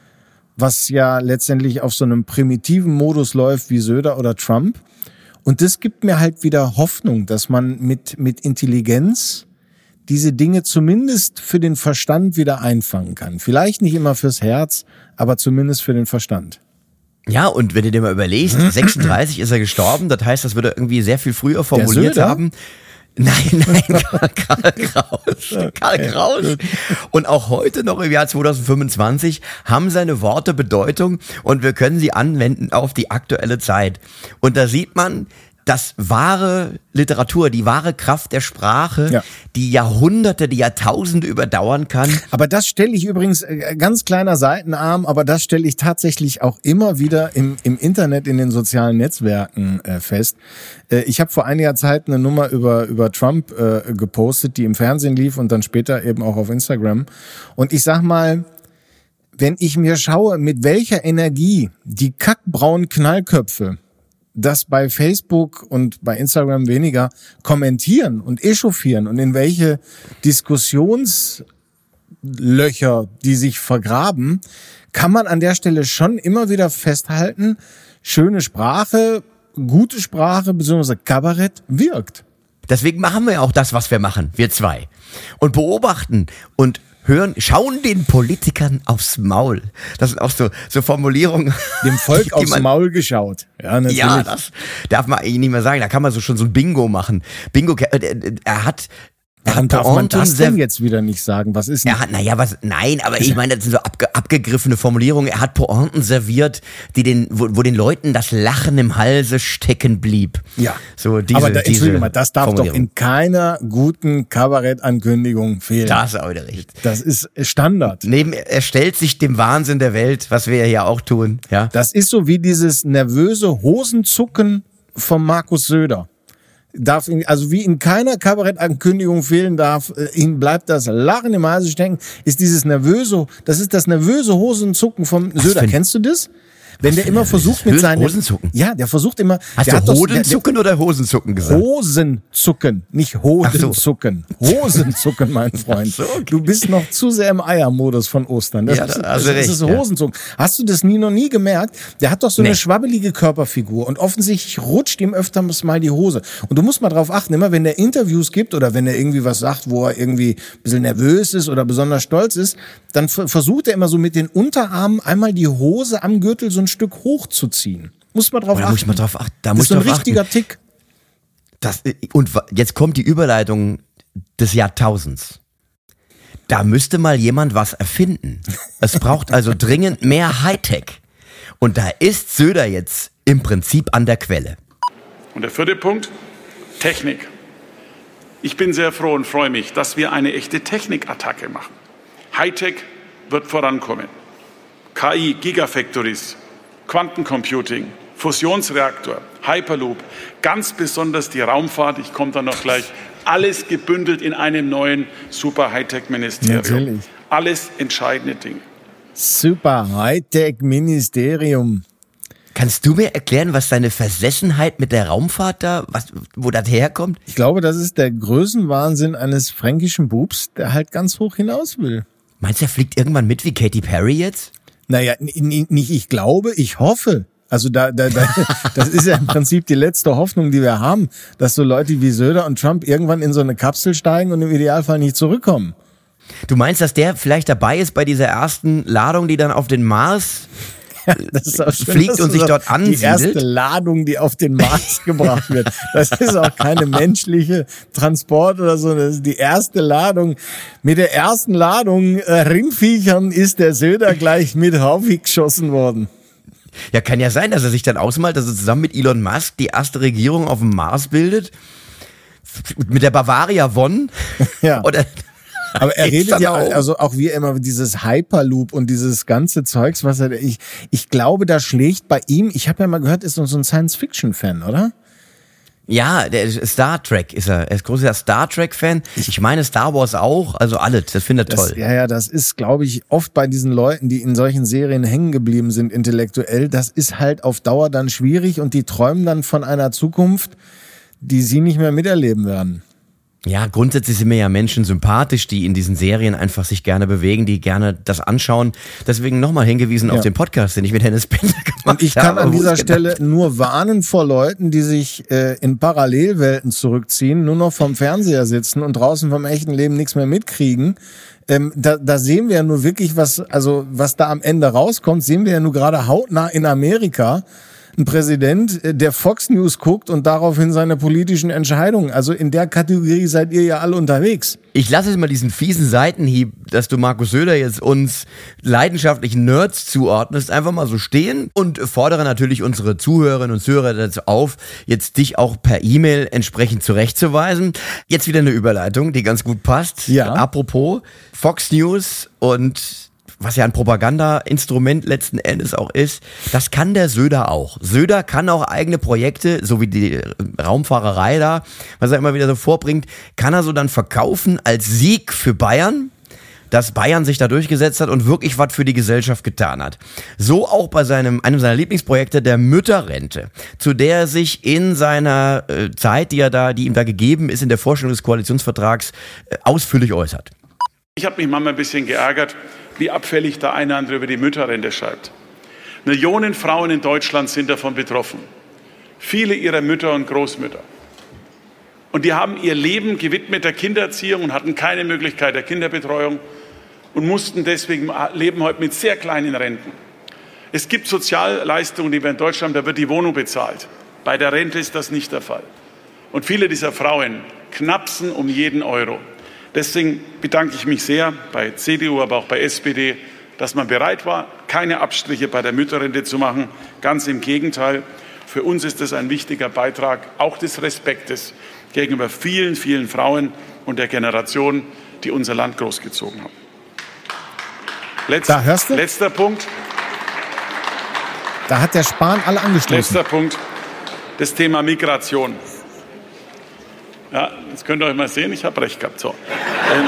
was ja letztendlich auf so einem primitiven Modus läuft wie Söder oder Trump. Und das gibt mir halt wieder Hoffnung, dass man mit, mit Intelligenz diese Dinge zumindest für den Verstand wieder einfangen kann. Vielleicht nicht immer fürs Herz, aber zumindest für den Verstand. Ja, und wenn du dir mal überlegst, sechsunddreißig ist er gestorben, das heißt, das würde er irgendwie sehr viel früher formuliert haben. Nein, nein, Karl Kraus. Karl Kraus. Und auch heute noch im Jahr zweitausendfünfundzwanzig haben seine Worte Bedeutung und wir können sie anwenden auf die aktuelle Zeit. Und da sieht man, dass wahre Literatur, die wahre Kraft der Sprache, ja, die Jahrhunderte, die Jahrtausende überdauern kann. Aber das stelle ich übrigens, ganz kleiner Seitenarm, aber das stelle ich tatsächlich auch immer wieder im, im Internet, in den sozialen Netzwerken äh, fest. Äh, ich habe vor einiger Zeit eine Nummer über, über Trump äh, gepostet, die im Fernsehen lief und dann später eben auch auf Instagram. Und ich sag mal, wenn ich mir schaue, mit welcher Energie die kackbraunen Knallköpfe das bei Facebook und bei Instagram weniger kommentieren und echauffieren und in welche Diskussionslöcher die sich vergraben, kann man an der Stelle schon immer wieder festhalten, schöne Sprache, gute Sprache bzw. Kabarett wirkt. Deswegen machen wir auch das, was wir machen, wir zwei. Und beobachten und hören, schauen den Politikern aufs Maul. Das sind auch so, so Formulierungen. Dem Volk die aufs man, Maul geschaut. Ja, natürlich. Ja, das darf man eigentlich nicht mehr sagen. Da kann man so schon so ein Bingo machen. Bingo, er hat... Warum darf man das denn jetzt wieder nicht sagen? Was ist denn? Er hat, naja, was, nein, aber ich meine, das sind so abge, abgegriffene Formulierungen. Er hat Pointen serviert, die den, wo, wo den Leuten das Lachen im Halse stecken blieb. Ja. So diese, aber da, diese Entschuldigung mal, das darf doch in keiner guten Kabarettankündigung fehlen. Da ist auch wieder recht. Das ist Standard. Neben, er stellt sich dem Wahnsinn der Welt, was wir ja auch tun, ja. Das ist so wie dieses nervöse Hosenzucken von Markus Söder. Darf ihn, also wie in keiner Kabarettankündigung fehlen darf, äh, ihm bleibt das Lachen im Halse stecken, ist dieses nervöse, das ist das nervöse Hosenzucken vom Was Söder. für ein- Kennst du das? Wenn der immer versucht mit Hö- seinen... Hosenzucken? Ja, der versucht immer... Hast der du hat doch- Hodenzucken oder Hosenzucken der, gesagt? Hosenzucken, nicht Hodenzucken. Hosenzucken, mein Freund. Ach so, okay. Du bist noch zu sehr im Eiermodus von Ostern. Das Ja, ist, da hast du das recht, ist ja. Hosenzucken. Hast du das nie noch nie gemerkt? Der hat doch so Nee. eine schwabbelige Körperfigur und offensichtlich rutscht ihm öfters mal die Hose. Und du musst mal drauf achten, immer wenn der Interviews gibt oder wenn er irgendwie was sagt, wo er irgendwie ein bisschen nervös ist oder besonders stolz ist, dann ver- versucht er immer so mit den Unterarmen einmal die Hose am Gürtel so ein Stück hochzuziehen. Muss man drauf Oh, da achten. muss ich mal drauf achten. Da Das muss ist so ich ein drauf richtiger achten. Tick. Das, und wa- jetzt kommt die Überleitung des Jahrtausends. Da müsste mal jemand was erfinden. Es braucht also dringend mehr Hightech. Und da ist Söder jetzt im Prinzip an der Quelle. Und der vierte Punkt, Technik. Ich bin sehr froh und freue mich, dass wir eine echte Technikattacke machen. Hightech wird vorankommen. K I, Gigafactories, Quantencomputing, Fusionsreaktor, Hyperloop, ganz besonders die Raumfahrt, ich komme da noch gleich, alles gebündelt in einem neuen super Hightech-Ministerium. Natürlich. Alles entscheidende Dinge. Super Hightech-Ministerium. Kannst du mir erklären, was deine Versessenheit mit der Raumfahrt da, was, wo das herkommt? Ich glaube, das ist der Größenwahnsinn eines fränkischen Bubs, der halt ganz hoch hinaus will. Meinst du, er fliegt irgendwann mit wie Katy Perry jetzt? Naja, n- n- nicht ich glaube, ich hoffe. Also da, da, da, das ist ja im Prinzip die letzte Hoffnung, die wir haben, dass so Leute wie Söder und Trump irgendwann in so eine Kapsel steigen und im Idealfall nicht zurückkommen. Du meinst, dass der vielleicht dabei ist bei dieser ersten Ladung, die dann auf den Mars Das ist auch schön, fliegt dass und du sich sagst, dort ansiedelt? Die erste Ladung, die auf den Mars gebracht wird. Das ist auch keine menschliche Transport oder so. Das ist die erste Ladung. Mit der ersten Ladung äh, Ringviechern ist der Söder gleich mit Haufi geschossen worden. Ja, kann ja sein, dass er sich dann ausmalt, dass er zusammen mit Elon Musk die erste Regierung auf dem Mars bildet. Mit der Bavaria One. Ja. Oder Aber er Geht's redet dann ja, auch? also auch wie immer dieses Hyperloop und dieses ganze Zeugs, was er, ich, ich glaube, da schlägt bei ihm, ich habe ja mal gehört, ist so ein Science-Fiction-Fan, oder? ja, der ist Star Trek ist er. Er ist großer Star Trek-Fan. Ich meine Star Wars auch. Also alles. Das findet er Das, toll. ja, ja, das ist, glaube ich, oft bei diesen Leuten, die in solchen Serien hängen geblieben sind, intellektuell, das ist halt auf Dauer dann schwierig und die träumen dann von einer Zukunft, die sie nicht mehr miterleben werden. Ja, grundsätzlich sind mir ja Menschen sympathisch, die in diesen Serien einfach sich gerne bewegen, die gerne das anschauen. Deswegen nochmal hingewiesen Ja. auf den Podcast, den ich mit Hennes Bender gemacht habe. Und ich kann an wo dieser es Stelle nur warnen vor Leuten, die sich äh, in Parallelwelten zurückziehen, nur noch vom Fernseher sitzen und draußen vom echten Leben nichts mehr mitkriegen. Ähm, da, da sehen wir ja nur wirklich, was, also was da am Ende rauskommt, sehen wir ja nur gerade hautnah in Amerika. Ein Präsident, äh, der Fox News guckt und daraufhin seine politischen Entscheidungen. Also in der Kategorie seid ihr ja alle unterwegs. Ich lasse jetzt mal diesen fiesen Seitenhieb, dass du Markus Söder jetzt uns leidenschaftlichen Nerds zuordnest, einfach mal so stehen und fordere natürlich unsere Zuhörerinnen und Zuhörer dazu auf, jetzt dich auch per E-Mail entsprechend zurechtzuweisen. Jetzt wieder eine Überleitung, die ganz gut passt. Ja. Apropos Fox News und was ja ein Propagandainstrument letzten Endes auch ist, das kann der Söder auch. Söder kann auch eigene Projekte, so wie die Raumfahrerei da, was er immer wieder so vorbringt, kann er so dann verkaufen als Sieg für Bayern, dass Bayern sich da durchgesetzt hat und wirklich was für die Gesellschaft getan hat. So auch bei seinem, einem seiner Lieblingsprojekte, der Mütterrente, zu der er sich in seiner äh, Zeit, die er da, die ihm da gegeben ist, in der Vorstellung des Koalitionsvertrags, äh, ausführlich äußert. Ich habe mich manchmal ein bisschen geärgert, wie abfällig da einer andere über die Mütterrente schreibt. Millionen Frauen in Deutschland sind davon betroffen. Viele ihrer Mütter und Großmütter. Und die haben ihr Leben gewidmet der Kindererziehung und hatten keine Möglichkeit der Kinderbetreuung und mussten deswegen leben heute mit sehr kleinen Renten. Es gibt Sozialleistungen, die wir in Deutschland, da wird die Wohnung bezahlt. Bei der Rente ist das nicht der Fall. Und viele dieser Frauen knapsen um jeden Euro. Deswegen bedanke ich mich sehr bei C D U, aber auch bei S P D, dass man bereit war, keine Abstriche bei der Mütterrente zu machen. Ganz im Gegenteil. Für uns ist das ein wichtiger Beitrag, auch des Respektes gegenüber vielen, vielen Frauen und der Generation, die unser Land großgezogen haben. Letz, da hörst du? Letzter Punkt. Da hat der Spahn alle angestoßen. Letzter Punkt, das Thema Migration. Ja, jetzt könnt ihr euch mal sehen, ich habe recht gehabt. So. Ähm,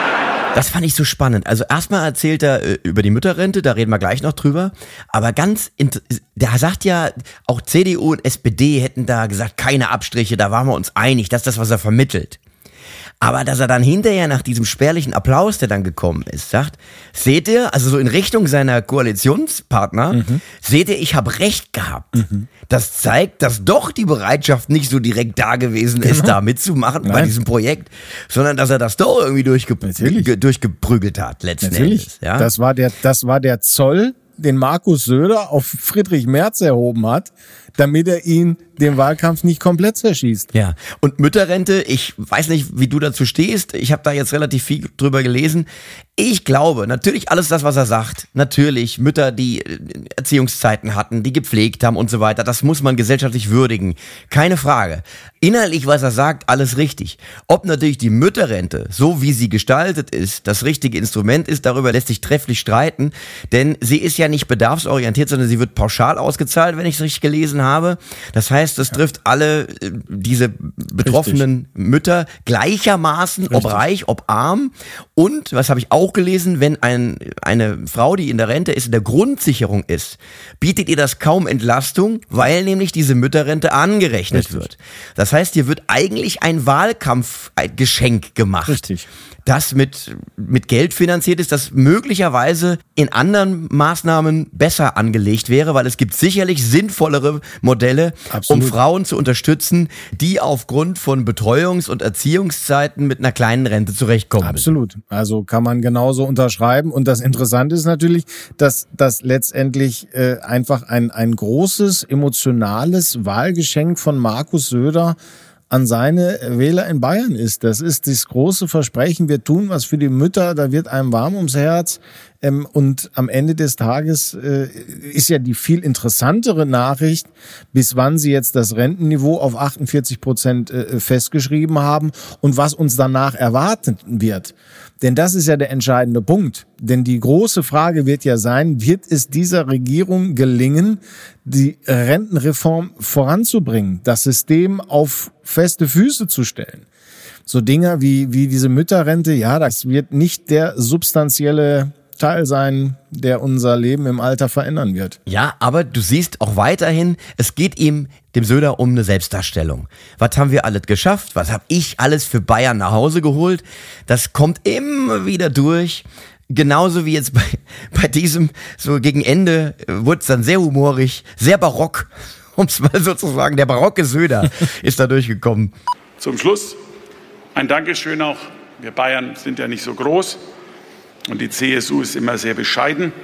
Das fand ich so spannend. Also erstmal erzählt er äh, über die Mütterrente, da reden wir gleich noch drüber. Aber ganz, der sagt ja, auch C D U und S P D hätten da gesagt, keine Abstriche, da waren wir uns einig, das ist das, was er vermittelt. Aber dass er dann hinterher nach diesem spärlichen Applaus, der dann gekommen ist, sagt, seht ihr, also so in Richtung seiner Koalitionspartner, mhm. seht ihr, ich habe recht gehabt. Mhm. Das zeigt, dass doch die Bereitschaft nicht so direkt da gewesen genau. ist, da mitzumachen Nein. bei diesem Projekt, sondern dass er das doch irgendwie durchge- ge- durchgeprügelt hat, letzten Natürlich. Endes. Ja? Das war der, das war der Zoll, den Markus Söder auf Friedrich Merz erhoben hat, damit er ihn den Wahlkampf nicht komplett zerschießt. Ja, und Mütterrente, ich weiß nicht, wie du dazu stehst, ich habe da jetzt relativ viel drüber gelesen. Ich glaube, natürlich alles das, was er sagt, natürlich Mütter, die Erziehungszeiten hatten, die gepflegt haben und so weiter, das muss man gesellschaftlich würdigen, keine Frage. Inhaltlich, was er sagt, alles richtig. Ob natürlich die Mütterrente, so wie sie gestaltet ist, das richtige Instrument ist, darüber lässt sich trefflich streiten, denn sie ist ja nicht bedarfsorientiert, sondern sie wird pauschal ausgezahlt, wenn ich es richtig gelesen habe. Das heißt, es trifft alle äh, diese betroffenen Richtig. Mütter gleichermaßen, Richtig. ob reich, ob arm. Und, was habe ich auch gelesen, wenn ein, eine Frau, die in der Rente ist, in der Grundsicherung ist, bietet ihr das kaum Entlastung, weil nämlich diese Mütterrente angerechnet Richtig. wird. Das heißt, hier wird eigentlich ein Wahlkampfgeschenk gemacht. Richtig. Das mit, mit Geld finanziert ist, das möglicherweise in anderen Maßnahmen besser angelegt wäre, weil es gibt sicherlich sinnvollere Modelle, Absolut. um Frauen zu unterstützen, die aufgrund von Betreuungs- und Erziehungszeiten mit einer kleinen Rente zurechtkommen. Absolut. Also kann man genauso unterschreiben. Und das Interessante ist natürlich, dass das letztendlich äh, einfach ein, ein großes, emotionales Wahlgeschenk von Markus Söder an seine Wähler in Bayern ist. Das ist das große Versprechen, wir tun was für die Mütter, da wird einem warm ums Herz. Ähm, und am Ende des Tages äh, ist ja die viel interessantere Nachricht, bis wann sie jetzt das Rentenniveau auf achtundvierzig Prozent äh, festgeschrieben haben und was uns danach erwarten wird. Denn das ist ja der entscheidende Punkt. Denn die große Frage wird ja sein, wird es dieser Regierung gelingen, die Rentenreform voranzubringen, das System auf feste Füße zu stellen? So Dinge wie, wie diese Mütterrente, ja, das wird nicht der substanzielle Teil sein, der unser Leben im Alter verändern wird. Ja, aber du siehst auch weiterhin, es geht ihm, dem Söder, um eine Selbstdarstellung. Was haben wir alles geschafft? Was habe ich alles für Bayern nach Hause geholt? Das kommt immer wieder durch. Genauso wie jetzt bei, bei diesem, so gegen Ende wurde es dann sehr humorig, sehr barock, um es mal so zu sagen. Der barocke Söder ist da durchgekommen. Zum Schluss ein Dankeschön auch. Wir Bayern sind ja nicht so groß. Und die C S U ist immer sehr bescheiden.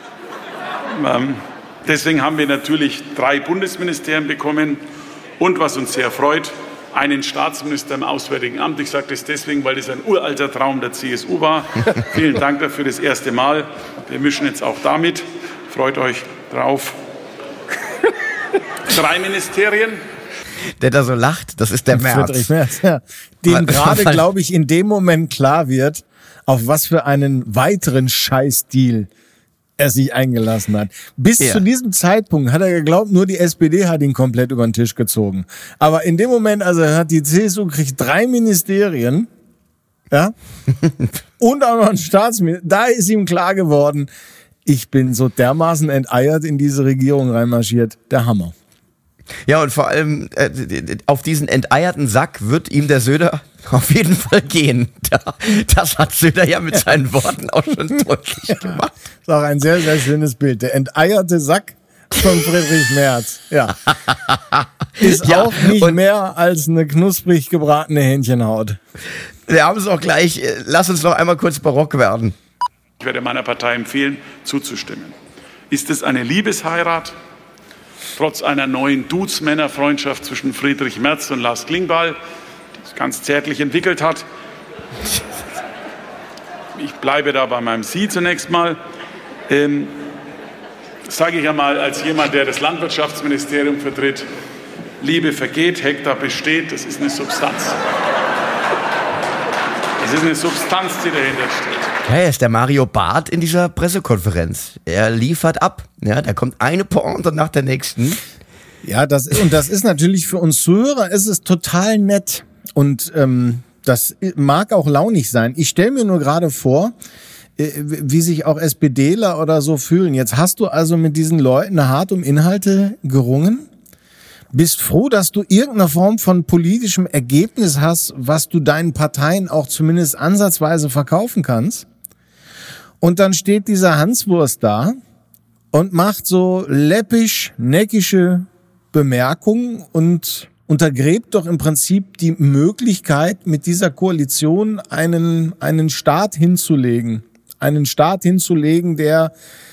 Ähm, deswegen haben wir natürlich drei Bundesministerien bekommen und, was uns sehr freut, einen Staatsminister im Auswärtigen Amt. Ich sage das deswegen, weil das ein uralter Traum der C S U war. Vielen Dank dafür, das erste Mal. Wir mischen jetzt auch damit. Freut euch drauf. Drei Ministerien. Der da so lacht, das ist der Merz. Merz ja. Dem gerade, glaube ich, in dem Moment klar wird, auf was für einen weiteren Scheißdeal er sich eingelassen hat. Bis ja. zu diesem Zeitpunkt hat er geglaubt, nur die S P D hat ihn komplett über den Tisch gezogen. Aber in dem Moment, also hat die C S U kriegt drei Ministerien, ja, und auch noch ein Staatsminister, da ist ihm klar geworden, ich bin so dermaßen enteiert in diese Regierung reinmarschiert, der Hammer. Ja, und vor allem äh, auf diesen enteierten Sack wird ihm der Söder auf jeden Fall gehen. Das hat Söder ja mit seinen Worten auch schon deutlich gemacht. Das ist auch ein sehr, sehr schönes Bild. Der enteierte Sack von Friedrich Merz. Ja. Ist ja, auch nicht mehr als eine knusprig gebratene Hähnchenhaut. Wir haben es auch gleich. Lass uns noch einmal kurz barock werden. Ich werde meiner Partei empfehlen, zuzustimmen. Ist es eine Liebesheirat? Trotz einer neuen Dudes-Männer-Freundschaft zwischen Friedrich Merz und Lars Klingbeil, die sich ganz zärtlich entwickelt hat. Ich bleibe da bei meinem Sie zunächst mal. Ähm, das sage ich einmal als jemand, der das Landwirtschaftsministerium vertritt. Liebe vergeht, Hektar besteht, das ist eine Substanz. Das ist eine Substanz, die dahinter steht. Ja, er ist der Mario Barth in dieser Pressekonferenz. Er liefert ab. Ja, da kommt eine Pointe nach der nächsten. Ja, das und das ist natürlich für uns Zuhörer, ist es total nett. Und ähm, das mag auch launig sein. Ich stelle mir nur gerade vor, äh, wie sich auch SPDler oder so fühlen. Jetzt hast du also mit diesen Leuten hart um Inhalte gerungen. Bist froh, dass du irgendeine Form von politischem Ergebnis hast, was du deinen Parteien auch zumindest ansatzweise verkaufen kannst. Und dann steht dieser Hanswurst da und macht so läppisch, neckische Bemerkungen und untergräbt doch im Prinzip die Möglichkeit, mit dieser Koalition einen, einen Staat hinzulegen. Einen Staat hinzulegen, der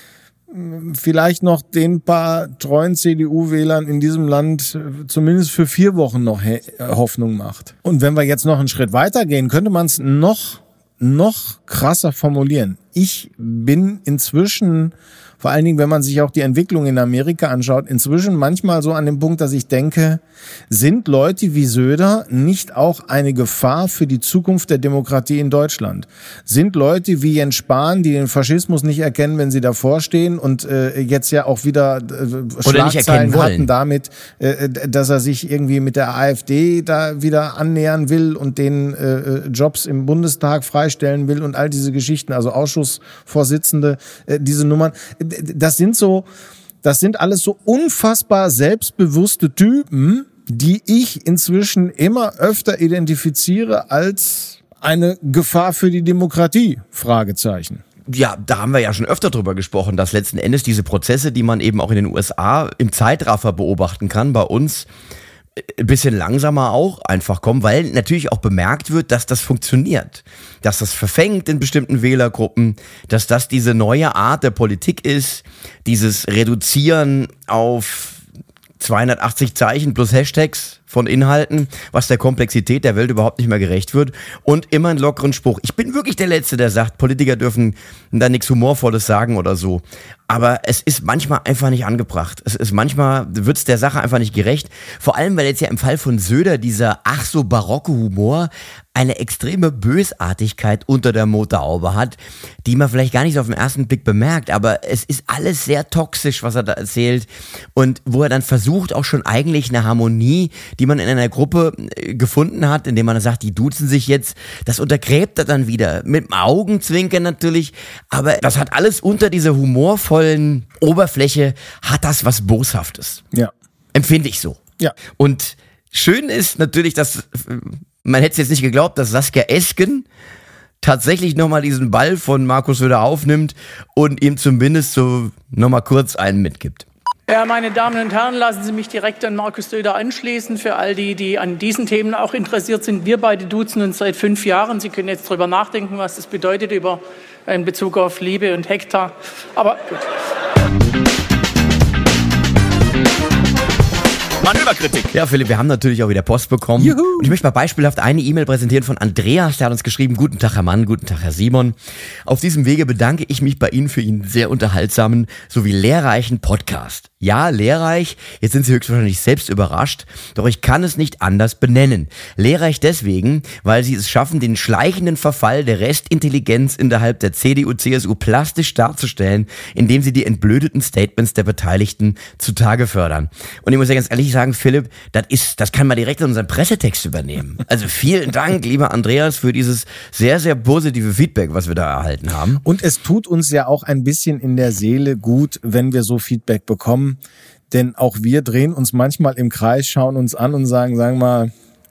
vielleicht noch den paar treuen C D U-Wählern in diesem Land zumindest für vier Wochen noch Hoffnung macht. Und wenn wir jetzt noch einen Schritt weitergehen, könnte man es noch, noch krasser formulieren. Ich bin inzwischen, vor allen Dingen, wenn man sich auch die Entwicklung in Amerika anschaut, inzwischen manchmal so an dem Punkt, dass ich denke, sind Leute wie Söder nicht auch eine Gefahr für die Zukunft der Demokratie in Deutschland? Sind Leute wie Jens Spahn, die den Faschismus nicht erkennen, wenn sie davor stehen und äh, jetzt ja auch wieder äh, Schlagzeilen hatten damit, äh, dass er sich irgendwie mit der AfD da wieder annähern will und den äh, Jobs im Bundestag freistellen will und all diese Geschichten, also Ausschussvorsitzende, äh, diese Nummern. Das sind so, das sind alles so unfassbar selbstbewusste Typen, die ich inzwischen immer öfter identifiziere als eine Gefahr für die Demokratie, Fragezeichen. Ja, da haben wir ja schon öfter drüber gesprochen, dass letzten Endes diese Prozesse, die man eben auch in den U S A im Zeitraffer beobachten kann, bei uns ein bisschen langsamer auch einfach kommen, weil natürlich auch bemerkt wird, dass das funktioniert, dass das verfängt in bestimmten Wählergruppen, dass das diese neue Art der Politik ist, dieses Reduzieren auf zweihundertachtzig Zeichen plus Hashtags von Inhalten, was der Komplexität der Welt überhaupt nicht mehr gerecht wird und immer einen lockeren Spruch. Ich bin wirklich der Letzte, der sagt, Politiker dürfen da nichts Humorvolles sagen oder so. Aber es ist manchmal einfach nicht angebracht. Es ist manchmal, wird es der Sache einfach nicht gerecht. Vor allem, weil jetzt ja im Fall von Söder dieser ach so barocke Humor eine extreme Bösartigkeit unter der Motorhaube hat, die man vielleicht gar nicht so auf den ersten Blick bemerkt, aber es ist alles sehr toxisch, was er da erzählt und wo er dann versucht, auch schon eigentlich eine Harmonie, die man in einer Gruppe gefunden hat, indem man sagt, die duzen sich jetzt, das untergräbt er dann wieder, mit dem Augenzwinkern natürlich, aber das hat alles unter dieser humorvollen Oberfläche, hat das was Boshaftes. Ja. Empfinde ich so. Ja. Und schön ist natürlich, dass man hätte es jetzt nicht geglaubt, dass Saskia Esken tatsächlich nochmal diesen Ball von Markus Söder aufnimmt und ihm zumindest so nochmal kurz einen mitgibt. Ja, meine Damen und Herren, lassen Sie mich direkt an Markus Söder anschließen. Für all die, die an diesen Themen auch interessiert sind, wir beide duzen uns seit fünf Jahren. Sie können jetzt drüber nachdenken, was das bedeutet über in Bezug auf Liebe und Hektar. Aber gut. Manöverkritik. Ja, Philipp, wir haben natürlich auch wieder Post bekommen. Juhu. Und ich möchte mal beispielhaft eine E-Mail präsentieren von Andreas. Der hat uns geschrieben, guten Tag, Herr Mann, guten Tag, Herr Simon. Auf diesem Wege bedanke ich mich bei Ihnen für Ihren sehr unterhaltsamen sowie lehrreichen Podcast. Ja, lehrreich, jetzt sind Sie höchstwahrscheinlich selbst überrascht, doch ich kann es nicht anders benennen. Lehrreich deswegen, weil Sie es schaffen, den schleichenden Verfall der Restintelligenz innerhalb der C D U C S U plastisch darzustellen, indem Sie die entblödeten Statements der Beteiligten zutage fördern. Und ich muss ja ganz ehrlich sagen, Philipp, das ist, das kann man direkt in unseren Pressetext übernehmen. Also vielen Dank, lieber Andreas, für dieses sehr, sehr positive Feedback, was wir da erhalten haben. Und es tut uns ja auch ein bisschen in der Seele gut, wenn wir so Feedback bekommen. Denn auch wir drehen uns manchmal im Kreis, schauen uns an und sagen, sagen wir mal,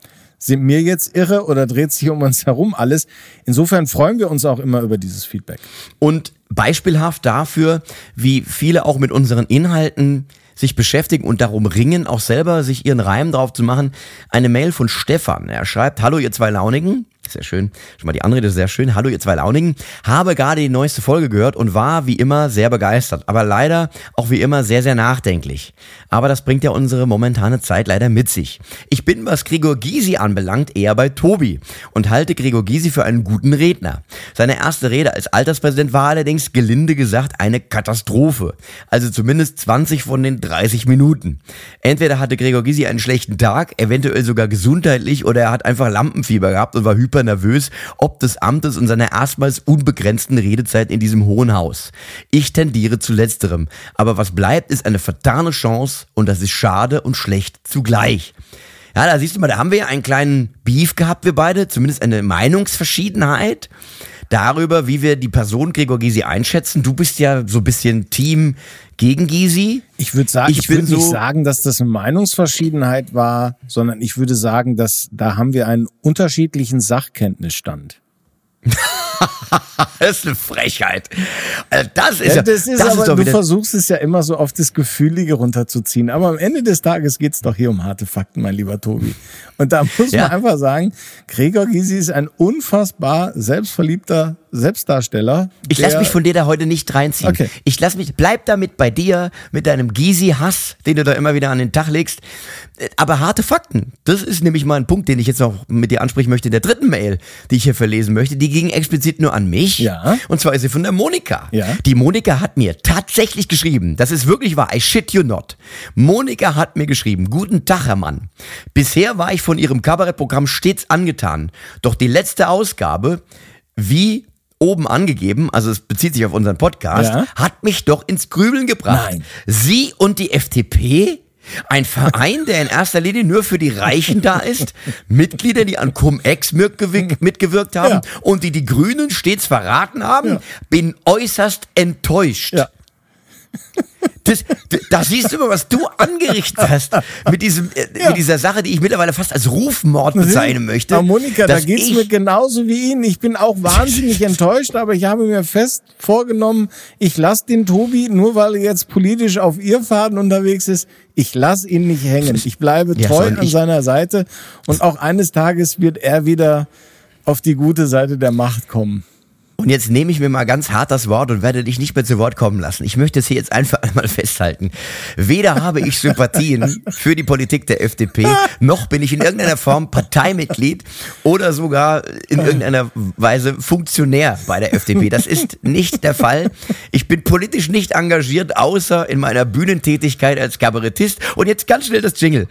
Sind wir jetzt irre oder dreht sich um uns herum alles? Insofern freuen wir uns auch immer über dieses Feedback. Und beispielhaft dafür, wie viele auch mit unseren Inhalten sich beschäftigen und darum ringen, auch selber sich ihren Reim drauf zu machen. Eine Mail von Stefan. Er schreibt: Hallo ihr zwei Launigen. Sehr schön. Schon mal die Anrede, sehr schön. Hallo ihr zwei Launigen. Habe gerade die neueste Folge gehört und war wie immer sehr begeistert. Aber leider auch wie immer sehr, sehr nachdenklich. Aber das bringt ja unsere momentane Zeit leider mit sich. Ich bin, was Gregor Gysi anbelangt, eher bei Tobi und halte Gregor Gysi für einen guten Redner. Seine erste Rede als Alterspräsident war allerdings, gelinde gesagt, eine Katastrophe. Also zumindest zwanzig von den dreißig Minuten. Entweder hatte Gregor Gysi einen schlechten Tag, eventuell sogar gesundheitlich, oder er hat einfach Lampenfieber gehabt und war hyper nervös ob des Amtes und seiner erstmals unbegrenzten Redezeit in diesem Hohen Haus. Ich tendiere zu letzterem. Aber was bleibt, ist eine vertane Chance und das ist schade und schlecht zugleich. Ja, da siehst du mal, da haben wir ja einen kleinen Beef gehabt, wir beide, zumindest eine Meinungsverschiedenheit darüber, wie wir die Person Gregor Gysi einschätzen. Du bist ja so ein bisschen Team gegen Gysi. Ich würde sagen, ich, ich würde bin nicht so sagen, dass das eine Meinungsverschiedenheit war, sondern ich würde sagen, dass da haben wir einen unterschiedlichen Sachkenntnisstand. Das ist eine Frechheit. Das ist ja, ja, das ist das aber, ist doch du wieder versuchst es ja immer so auf das Gefühlige runterzuziehen. Aber am Ende des Tages geht's doch hier um harte Fakten, mein lieber Tobi. Und da muss ja. man einfach sagen, Gregor Gysi ist ein unfassbar selbstverliebter Selbstdarsteller. Ich lass mich von dir da heute nicht reinziehen. Okay. Ich lass mich, bleib damit bei dir, mit deinem Gysi-Hass, den du da immer wieder an den Tag legst. Aber harte Fakten. Das ist nämlich mal ein Punkt, den ich jetzt noch mit dir ansprechen möchte in der dritten Mail, die ich hier verlesen möchte. Die ging explizit nur an mich. Ja. Und zwar ist sie von der Monika. Ja. Die Monika hat mir tatsächlich geschrieben, das ist wirklich wahr, I shit you not. Monika hat mir geschrieben: Guten Tag, Herr Mann. Bisher war ich von Ihrem Kabarettprogramm stets angetan. Doch die letzte Ausgabe, wie oben angegeben, also es bezieht sich auf unseren Podcast, Ja. hat mich doch ins Grübeln gebracht. Nein. Sie und die F D P? Ein Verein, der in erster Linie nur für die Reichen da ist, Mitglieder, die an Cum-Ex mitgewirkt haben Ja. und die die Grünen stets verraten haben, Ja. bin äußerst enttäuscht. Ja. Das, da siehst du mal, was du angerichtet hast mit diesem, äh, Ja. mit dieser Sache, die ich mittlerweile fast als Rufmord bezeichnen möchte. Aber Monika, da dass geht's ich- mir genauso wie Ihnen. Ich bin auch wahnsinnig enttäuscht, aber ich habe mir fest vorgenommen, ich lasse den Tobi, nur weil er jetzt politisch auf Irrfaden unterwegs ist, ich lasse ihn nicht hängen. Ich bleibe Ja, treu soll an ich- seiner Seite und auch eines Tages wird er wieder auf die gute Seite der Macht kommen. Und jetzt nehme ich mir mal ganz hart das Wort und werde dich nicht mehr zu Wort kommen lassen. Ich möchte es hier jetzt einfach einmal festhalten. Weder habe ich Sympathien für die Politik der F D P, noch bin ich in irgendeiner Form Parteimitglied oder sogar in irgendeiner Weise Funktionär bei der F D P. Das ist nicht der Fall. Ich bin politisch nicht engagiert, außer in meiner Bühnentätigkeit als Kabarettist. Und jetzt ganz schnell das Jingle.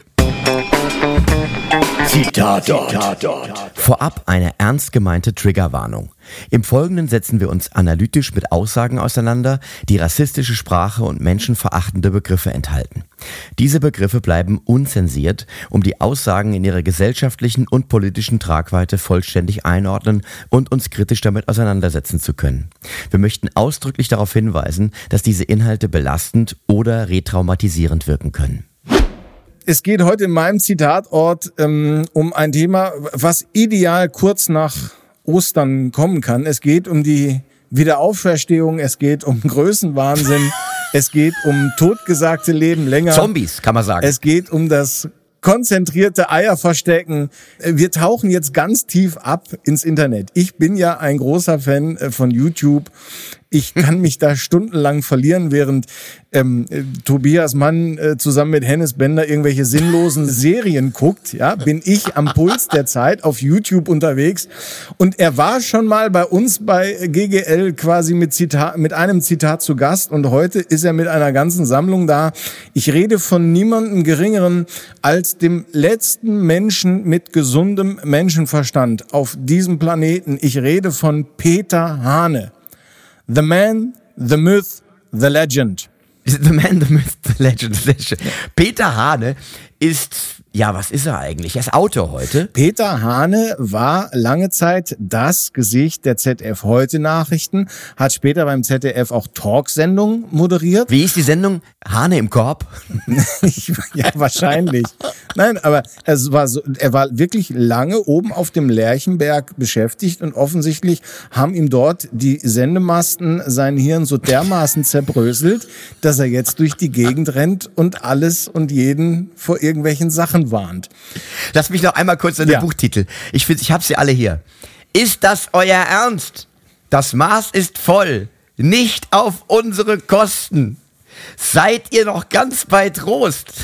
Zitat dort. Vorab eine ernst gemeinte Triggerwarnung. Im Folgenden setzen wir uns analytisch mit Aussagen auseinander, die rassistische Sprache und menschenverachtende Begriffe enthalten. Diese Begriffe bleiben unzensiert, um die Aussagen in ihrer gesellschaftlichen und politischen Tragweite vollständig einordnen und uns kritisch damit auseinandersetzen zu können. Wir möchten ausdrücklich darauf hinweisen, dass diese Inhalte belastend oder retraumatisierend wirken können. Es geht heute in meinem Zitatort ähm, um ein Thema, was ideal kurz nach Ostern kommen kann. Es geht um die Wiederauferstehung, es geht um Größenwahnsinn, es geht um totgesagte Leben länger. Zombies, kann man sagen. Es geht um das konzentrierte Eierverstecken. Wir tauchen jetzt ganz tief ab ins Internet. Ich bin ja ein großer Fan von YouTube. Ich kann mich da stundenlang verlieren, während ähm, Tobias Mann äh, zusammen mit Hennes Bender irgendwelche sinnlosen Serien guckt. Ja, bin ich am Puls der Zeit auf YouTube unterwegs. Und er war schon mal bei uns bei G G L quasi mit Zitat, mit einem Zitat zu Gast. Und heute ist er mit einer ganzen Sammlung da. Ich rede von niemandem Geringeren als dem letzten Menschen mit gesundem Menschenverstand auf diesem Planeten. Ich rede von Peter Hane. The man, the myth, the legend. The man, the myth, the legend. Peter Hane ist Ja, was ist er eigentlich? Er ist Autor heute. Peter Hane war lange Zeit das Gesicht der Z D F-Heute-Nachrichten, hat später beim Z D F auch Talksendungen moderiert. Wie ist die Sendung? Hane im Korb? Ja, wahrscheinlich. Nein, aber es war so, er war wirklich lange oben auf dem Lerchenberg beschäftigt und offensichtlich haben ihm dort die Sendemasten sein Hirn so dermaßen zerbröselt, dass er jetzt durch die Gegend rennt und alles und jeden vor irgendwelchen Sachen warnt. Lass mich noch einmal kurz an den Ja. Buchtitel. Ich finde, ich habe sie alle hier. Ist das euer Ernst? Das Maß ist voll. Nicht auf unsere Kosten. Seid ihr noch ganz bei Trost?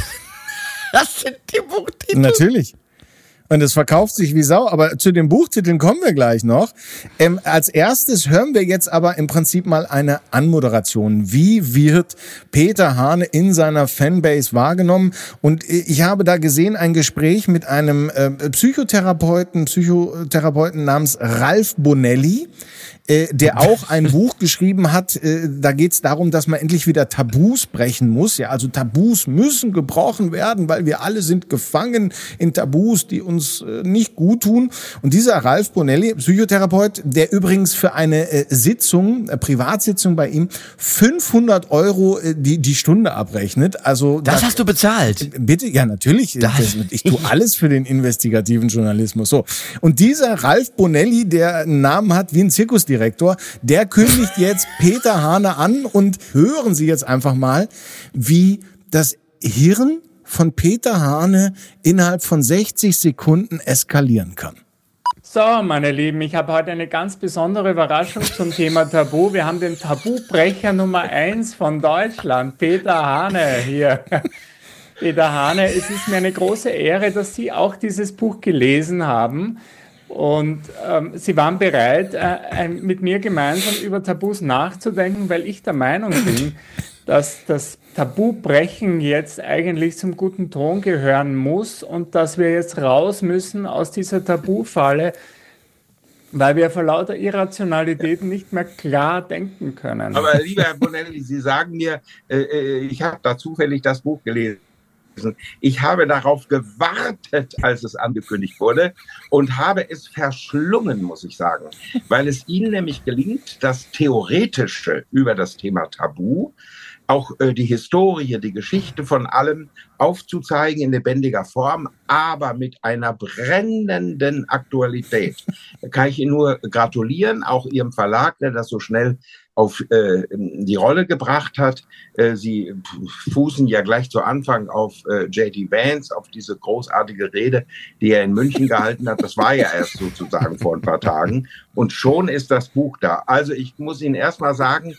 Das sind die Buchtitel. Natürlich. Und es verkauft sich wie Sau, aber zu den Buchtiteln kommen wir gleich noch. Ähm, als erstes hören wir jetzt aber im Prinzip mal eine Anmoderation. Wie wird Peter Hane in seiner Fanbase wahrgenommen? Und ich habe da gesehen ein Gespräch mit einem äh, Psychotherapeuten, Psychotherapeuten namens Ralf Bonelli, äh, der auch ein Buch geschrieben hat. Äh, da geht es darum, dass man endlich wieder Tabus brechen muss. Ja, also Tabus müssen gebrochen werden, weil wir alle sind gefangen in Tabus, die uns nicht gut tun. Und dieser Ralf Bonelli, Psychotherapeut, der übrigens für eine äh, Sitzung, eine Privatsitzung bei ihm, fünfhundert Euro äh, die, die Stunde abrechnet. Also Das da, hast du bezahlt? Bitte, ja, natürlich. Das- Das, ich tue alles für den investigativen Journalismus. So. Und dieser Ralf Bonelli, der einen Namen hat wie ein Zirkusdirektor, der kündigt jetzt Peter Hane an und hören Sie jetzt einfach mal, wie das Hirn von Peter Hane innerhalb von sechzig Sekunden eskalieren kann. So, meine Lieben, ich habe heute eine ganz besondere Überraschung zum Thema Tabu. Wir haben den Tabubrecher Nummer eins von Deutschland, Peter Hane hier. Peter Hane, es ist mir eine große Ehre, dass Sie auch dieses Buch gelesen haben. Und ähm, Sie waren bereit, äh, ein, mit mir gemeinsam über Tabus nachzudenken, weil ich der Meinung bin, dass das Tabubrechen jetzt eigentlich zum guten Ton gehören muss und dass wir jetzt raus müssen aus dieser Tabufalle, weil wir vor lauter Irrationalität nicht mehr klar denken können. Aber lieber Herr Bonelli, Sie sagen mir, äh, ich habe da zufällig das Buch gelesen. Ich habe darauf gewartet, als es angekündigt wurde und habe es verschlungen, muss ich sagen, weil es Ihnen nämlich gelingt, das Theoretische über das Thema Tabu, auch äh, die Historie, die Geschichte von allem aufzuzeigen in lebendiger Form, aber mit einer brennenden Aktualität. Da kann ich Ihnen nur gratulieren, auch Ihrem Verlag, der das so schnell auf äh, die Rolle gebracht hat. Äh, Sie fußen ja gleich zu Anfang auf äh, J D Vance, auf diese großartige Rede, die er in München gehalten hat. Das war ja erst sozusagen vor ein paar Tagen. Und schon ist das Buch da. Also ich muss Ihnen erst mal sagen,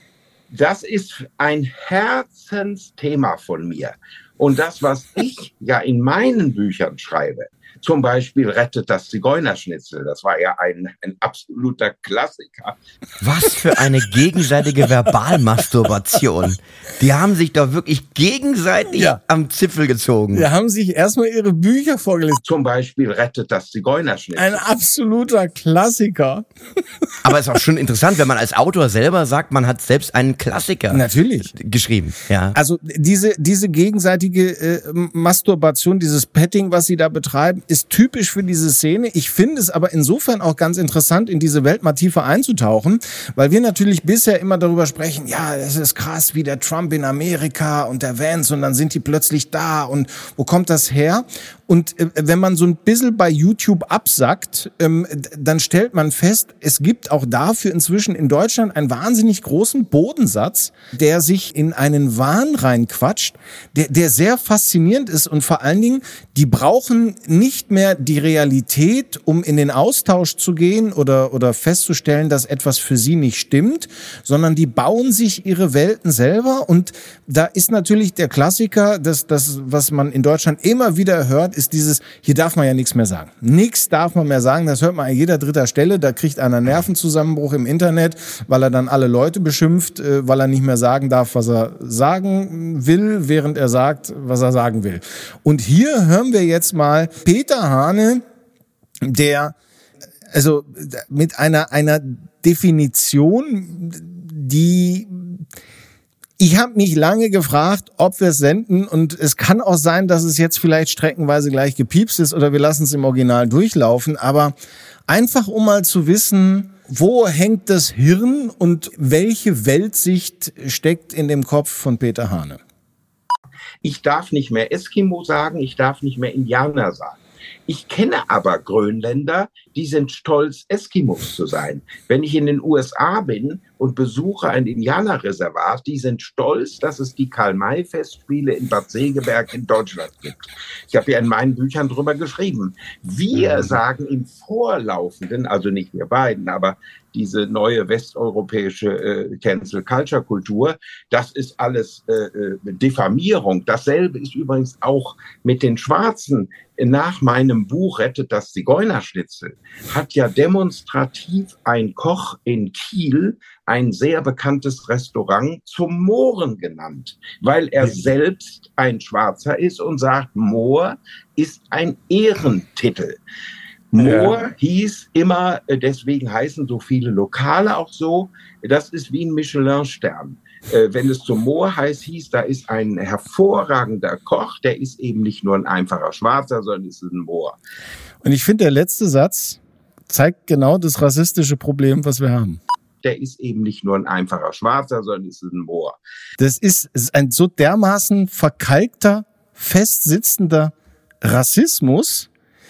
das ist ein Herzensthema von mir. Und das, was ich ja in meinen Büchern schreibe, zum Beispiel Rettet das Zigeunerschnitzel, das war ja ein, ein absoluter Klassiker. Was für eine gegenseitige Verbalmasturbation. Die haben sich doch wirklich gegenseitig Ja. am Zipfel gezogen. Wir haben sich erstmal ihre Bücher vorgelesen. Zum Beispiel Rettet das Zigeunerschnitzel. Ein absoluter Klassiker. Aber es ist auch schon interessant, wenn man als Autor selber sagt, man hat selbst einen Klassiker Natürlich. geschrieben. Ja. Also diese, diese gegenseitige äh, Masturbation, dieses Petting, was sie da betreiben, ist typisch für diese Szene. Ich finde es aber insofern auch ganz interessant, in diese Welt mal tiefer einzutauchen, weil wir natürlich bisher immer darüber sprechen, ja, das ist krass, wie der Trump in Amerika und der Vance und dann sind die plötzlich da und wo kommt das her? Und äh, wenn man so ein bisschen bei YouTube absackt, ähm, dann stellt man fest, es gibt auch dafür inzwischen in Deutschland einen wahnsinnig großen Bodensatz, der sich in einen Wahn reinquatscht, der, der sehr faszinierend ist und vor allen Dingen, die brauchen nicht mehr die Realität, um in den Austausch zu gehen oder, oder festzustellen, dass etwas für sie nicht stimmt, sondern die bauen sich ihre Welten selber und da ist natürlich der Klassiker, das, das, was man in Deutschland immer wieder hört, ist dieses, hier darf man ja nichts mehr sagen. Nichts darf man mehr sagen, das hört man an jeder dritter Stelle, da kriegt einer Nervenzusammenbruch im Internet, weil er dann alle Leute beschimpft, weil er nicht mehr sagen darf, was er sagen will, während er sagt, was er sagen will. Und hier hören wir jetzt mal Peter Hane, der also mit einer einer Definition, die Ich habe mich lange gefragt, ob wir es senden, und es kann auch sein, dass es jetzt vielleicht streckenweise gleich gepiepst ist oder wir lassen es im Original durchlaufen, aber einfach um mal zu wissen, wo hängt das Hirn und welche Weltsicht steckt in dem Kopf von Peter Hane? Ich darf nicht mehr Eskimo sagen, ich darf nicht mehr Indianer sagen. Ich kenne aber Grönländer, die sind stolz, Eskimos zu sein. Wenn ich in den U S A bin und besuche ein Indianerreservat, die sind stolz, dass es die Karl-May-Festspiele in Bad Segeberg in Deutschland gibt. Ich habe ja in meinen Büchern drüber geschrieben. Wir sagen im Vorlaufenden, also nicht wir beiden, aber diese neue westeuropäische äh, Cancel-Culture-Kultur, das ist alles äh, äh, Diffamierung. Dasselbe ist übrigens auch mit den Schwarzen. Nach meinem Buch Rettet das Zigeunerschnitzel hat ja demonstrativ ein Koch in Kiel ein sehr bekanntes Restaurant zum Mohren genannt, weil er selbst ein Schwarzer ist und sagt, Moor ist ein Ehrentitel. Moor ja. hieß immer, deswegen heißen so viele Lokale auch so, das ist wie ein Michelin-Stern. Äh, wenn es zum Moor heißt, hieß, da ist ein hervorragender Koch, der ist eben nicht nur ein einfacher Schwarzer, sondern ist ein Moor. Und ich finde, der letzte Satz zeigt genau das rassistische Problem, was wir haben. Der ist eben nicht nur ein einfacher Schwarzer, sondern ist ein Moor. Das ist, ist ein so dermaßen verkalkter, festsitzender Rassismus,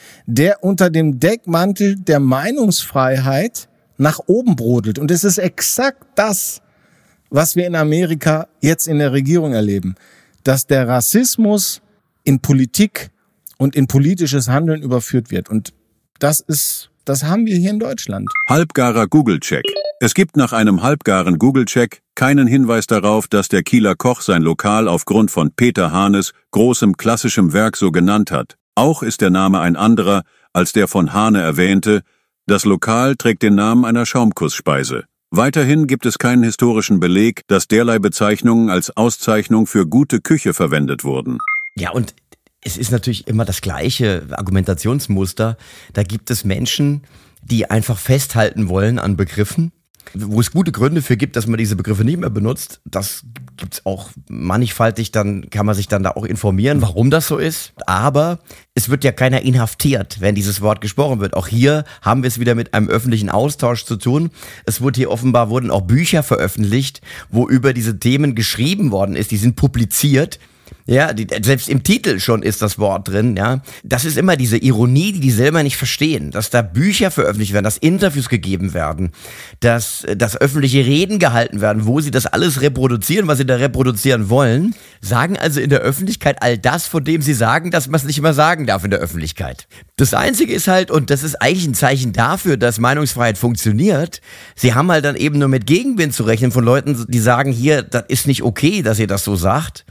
der unter dem Deckmantel der Meinungsfreiheit nach oben brodelt. Und es ist exakt das, was wir in Amerika jetzt in der Regierung erleben, dass der Rassismus in Politik und in politisches Handeln überführt wird. Und das ist, das haben wir hier in Deutschland. Halbgarer Google-Check. Es gibt nach einem halbgaren Google-Check keinen Hinweis darauf, dass der Kieler Koch sein Lokal aufgrund von Peter Hanes großem klassischem Werk so genannt hat. Auch ist der Name ein anderer als der von Hane erwähnte. Das Lokal trägt den Namen einer Schaumkussspeise. Weiterhin gibt es keinen historischen Beleg, dass derlei Bezeichnungen als Auszeichnung für gute Küche verwendet wurden. Ja, und es ist natürlich immer das gleiche Argumentationsmuster. Da gibt es Menschen, die einfach festhalten wollen an Begriffen, wo es gute Gründe für gibt, dass man diese Begriffe nicht mehr benutzt. Das gibt's auch mannigfaltig, dann kann man sich dann da auch informieren, warum das so ist. Aber es wird ja keiner inhaftiert, wenn dieses Wort gesprochen wird. Auch hier haben wir es wieder mit einem öffentlichen Austausch zu tun. Es wurde hier offenbar, wurden auch Bücher veröffentlicht, wo über diese Themen geschrieben worden ist. Die sind publiziert. Ja, die, selbst im Titel schon ist das Wort drin, ja. Das ist immer diese Ironie, die die selber nicht verstehen, dass da Bücher veröffentlicht werden, dass Interviews gegeben werden, dass, dass öffentliche Reden gehalten werden, wo sie das alles reproduzieren, was sie da reproduzieren wollen, sagen also in der Öffentlichkeit all das, von dem sie sagen, dass man es nicht immer sagen darf in der Öffentlichkeit. Das Einzige ist halt, und das ist eigentlich ein Zeichen dafür, dass Meinungsfreiheit funktioniert, sie haben halt dann eben nur mit Gegenwind zu rechnen von Leuten, die sagen, hier, das ist nicht okay, dass ihr das so sagt.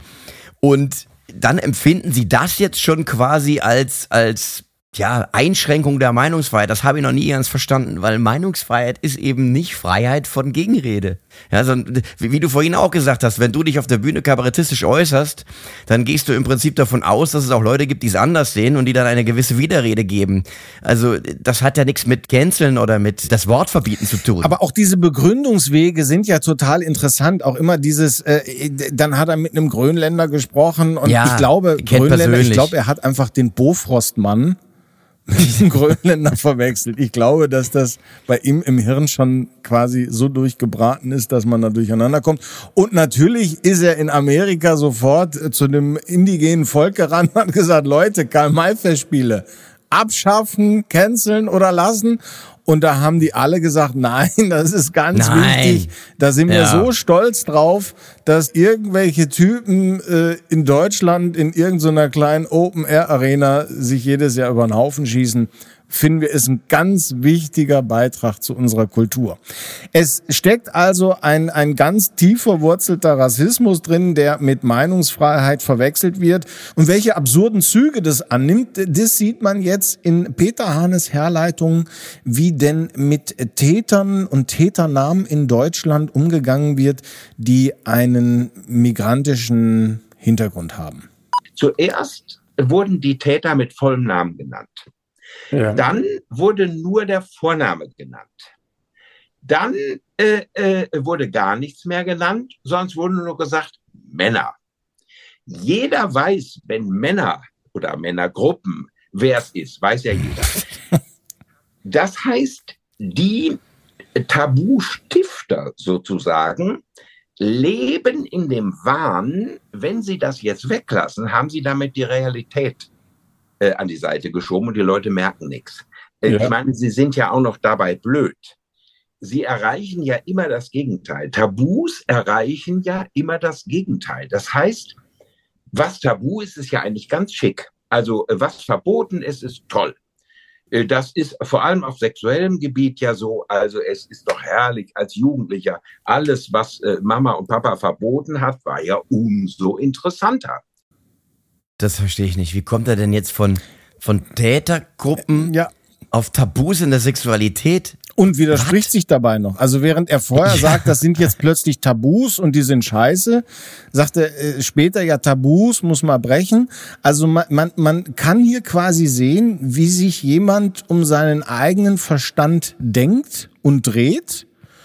Und dann empfinden sie das jetzt schon quasi als, als, ja, Einschränkung der Meinungsfreiheit. Das habe ich noch nie ganz verstanden, weil Meinungsfreiheit ist eben nicht Freiheit von Gegenrede. Ja, also, wie, wie du vorhin auch gesagt hast, wenn du dich auf der Bühne kabarettistisch äußerst, dann gehst du im Prinzip davon aus, dass es auch Leute gibt, die es anders sehen und die dann eine gewisse Widerrede geben. Also das hat ja nichts mit Canceln oder mit das Wort verbieten zu tun. Aber auch diese Begründungswege sind ja total interessant. Auch immer dieses, äh, dann hat er mit einem Grönländer gesprochen und ja, ich glaube, Grönländer, persönlich. ich glaube, er hat einfach den Bofrostmann mit diesem Grönländer verwechselt. Ich glaube, dass das bei ihm im Hirn schon quasi so durchgebraten ist, dass man da durcheinander kommt. Und natürlich ist er in Amerika sofort zu dem indigenen Volk gerannt und hat gesagt, Leute, Karl-May-Festspiele abschaffen, canceln oder lassen. Und da haben die alle gesagt, nein, das ist ganz nein. wichtig. Da sind wir ja. so stolz drauf, dass irgendwelche Typen äh, in Deutschland in irgendeiner kleinen Open-Air-Arena sich jedes Jahr über den Haufen schießen. Finden wir, ist ein ganz wichtiger Beitrag zu unserer Kultur. Es steckt also ein, ein ganz tief verwurzelter Rassismus drin, der mit Meinungsfreiheit verwechselt wird. Und welche absurden Züge das annimmt, das sieht man jetzt in Peter Hanes Herleitung, wie denn mit Tätern und Täternamen in Deutschland umgegangen wird, die einen migrantischen Hintergrund haben. Zuerst wurden die Täter mit vollem Namen genannt. Ja. Dann wurde nur der Vorname genannt. Dann äh, äh, wurde gar nichts mehr genannt, sonst wurde nur gesagt, Männer. Jeder weiß, wenn Männer oder Männergruppen, wer es ist, weiß ja jeder. Das heißt, die Tabustifter sozusagen leben in dem Wahn, wenn sie das jetzt weglassen, haben sie damit die Realität äh, an die Seite geschoben und die Leute merken nichts. Äh, ja. Ich meine, sie sind ja auch noch dabei blöd. Sie erreichen ja immer das Gegenteil. Tabus erreichen ja immer das Gegenteil. Das heißt, was tabu ist, ist ja eigentlich ganz schick. Also was verboten ist, ist toll. Das ist vor allem auf sexuellem Gebiet ja so. Also es ist doch herrlich als Jugendlicher. Alles, was Mama und Papa verboten hat, war ja umso interessanter. Das verstehe ich nicht. Wie kommt er denn jetzt von, von Tätergruppen ja. auf Tabus in der Sexualität? Und widerspricht What? sich dabei noch. Also während er vorher ja. sagt, das sind jetzt plötzlich Tabus und die sind scheiße, sagt er äh, später, ja, Tabus muss man brechen. Also man, man, man kann hier quasi sehen, wie sich jemand um seinen eigenen Verstand denkt und dreht.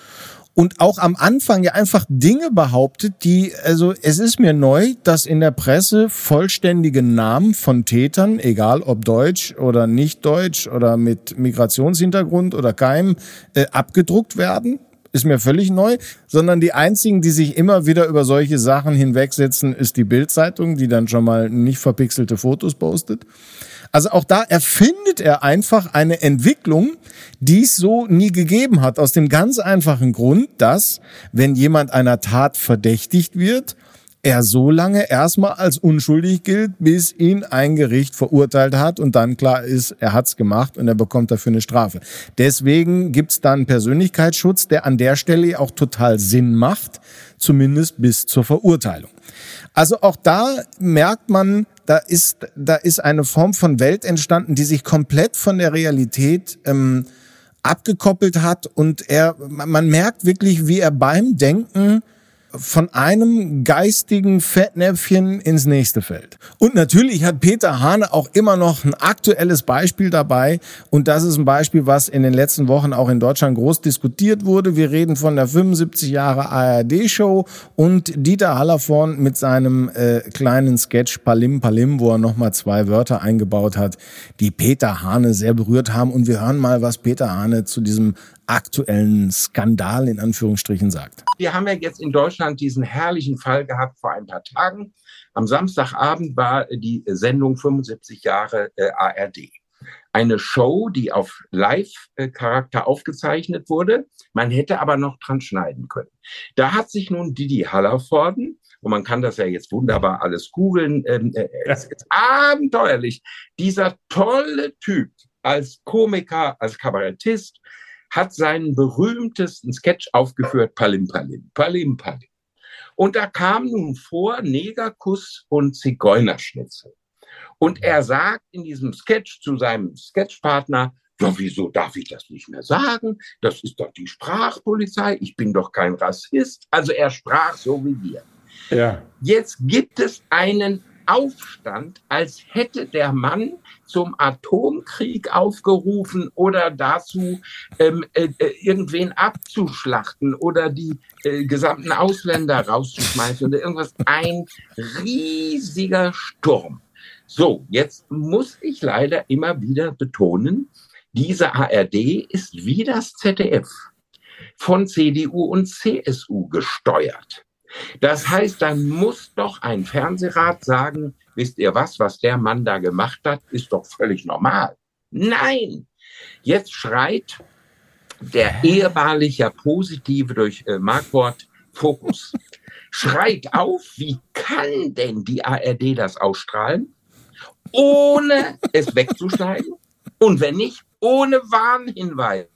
Und auch am Anfang ja einfach Dinge behauptet, die, also es ist mir neu, dass in der Presse vollständige Namen von Tätern, egal ob deutsch oder nicht deutsch oder mit Migrationshintergrund oder keinem, äh, abgedruckt werden. Ist mir völlig neu. Sondern die einzigen, die sich immer wieder über solche Sachen hinwegsetzen, ist die Bild-Zeitung, die dann schon mal nicht verpixelte Fotos postet. Also auch da erfindet er einfach eine Entwicklung, die es so nie gegeben hat. Aus dem ganz einfachen Grund, dass, wenn jemand einer Tat verdächtigt wird, er so lange erstmal als unschuldig gilt, bis ihn ein Gericht verurteilt hat und dann klar ist, er hat's gemacht und er bekommt dafür eine Strafe. Deswegen gibt's dann Persönlichkeitsschutz, der an der Stelle auch total Sinn macht, zumindest bis zur Verurteilung. Also auch da merkt man, da ist, da ist eine Form von Welt entstanden, die sich komplett von der Realität ähm, abgekoppelt hat und er, man merkt wirklich, wie er beim Denken von einem geistigen Fettnäpfchen ins nächste fällt. Und natürlich hat Peter Hane auch immer noch ein aktuelles Beispiel dabei und das ist ein Beispiel, was in den letzten Wochen auch in Deutschland groß diskutiert wurde. Wir reden von der fünfundsiebzig Jahre A R D-Show und Dieter Hallervorden mit seinem äh, kleinen Sketch Palim Palim, wo er nochmal zwei Wörter eingebaut hat, die Peter Hane sehr berührt haben und wir hören mal, was Peter Hane zu diesem aktuellen Skandal in Anführungsstrichen sagt. Wir haben ja jetzt in Deutschland diesen herrlichen Fall gehabt vor ein paar Tagen. Am Samstagabend war die Sendung fünfundsiebzig Jahre äh, A R D. Eine Show, die auf Live-Charakter aufgezeichnet wurde. Man hätte aber noch dran schneiden können. Da hat sich nun Didi Hallervorden, und man kann das ja jetzt wunderbar alles googeln, ähm, äh, es ist abenteuerlich, dieser tolle Typ als Komiker, als Kabarettist, hat seinen berühmtesten Sketch aufgeführt, Palim Palim, Palim Palim. Und da kam nun vor Negerkuss und Zigeunerschnitzel. Und er sagt in diesem Sketch zu seinem Sketchpartner, ja, wieso darf ich das nicht mehr sagen? Das ist doch die Sprachpolizei, ich bin doch kein Rassist. Also er sprach so wie wir. Ja. Jetzt gibt es einen Aufstand, als hätte der Mann zum Atomkrieg aufgerufen oder dazu, ähm, äh, irgendwen abzuschlachten oder die äh, gesamten Ausländer rauszuschmeißen oder irgendwas. Ein riesiger Sturm. So, jetzt muss ich leider immer wieder betonen, diese A R D ist wie das Z D F von C D U und C S U gesteuert. Das heißt, dann muss doch ein Fernsehrat sagen, wisst ihr was, was der Mann da gemacht hat, ist doch völlig normal. Nein! Jetzt schreit der ehebarliche Positive durch äh, Markwort Fokus. Schreit auf, wie kann denn die A R D das ausstrahlen, ohne es wegzuschneiden? Und wenn nicht, ohne Warnhinweis.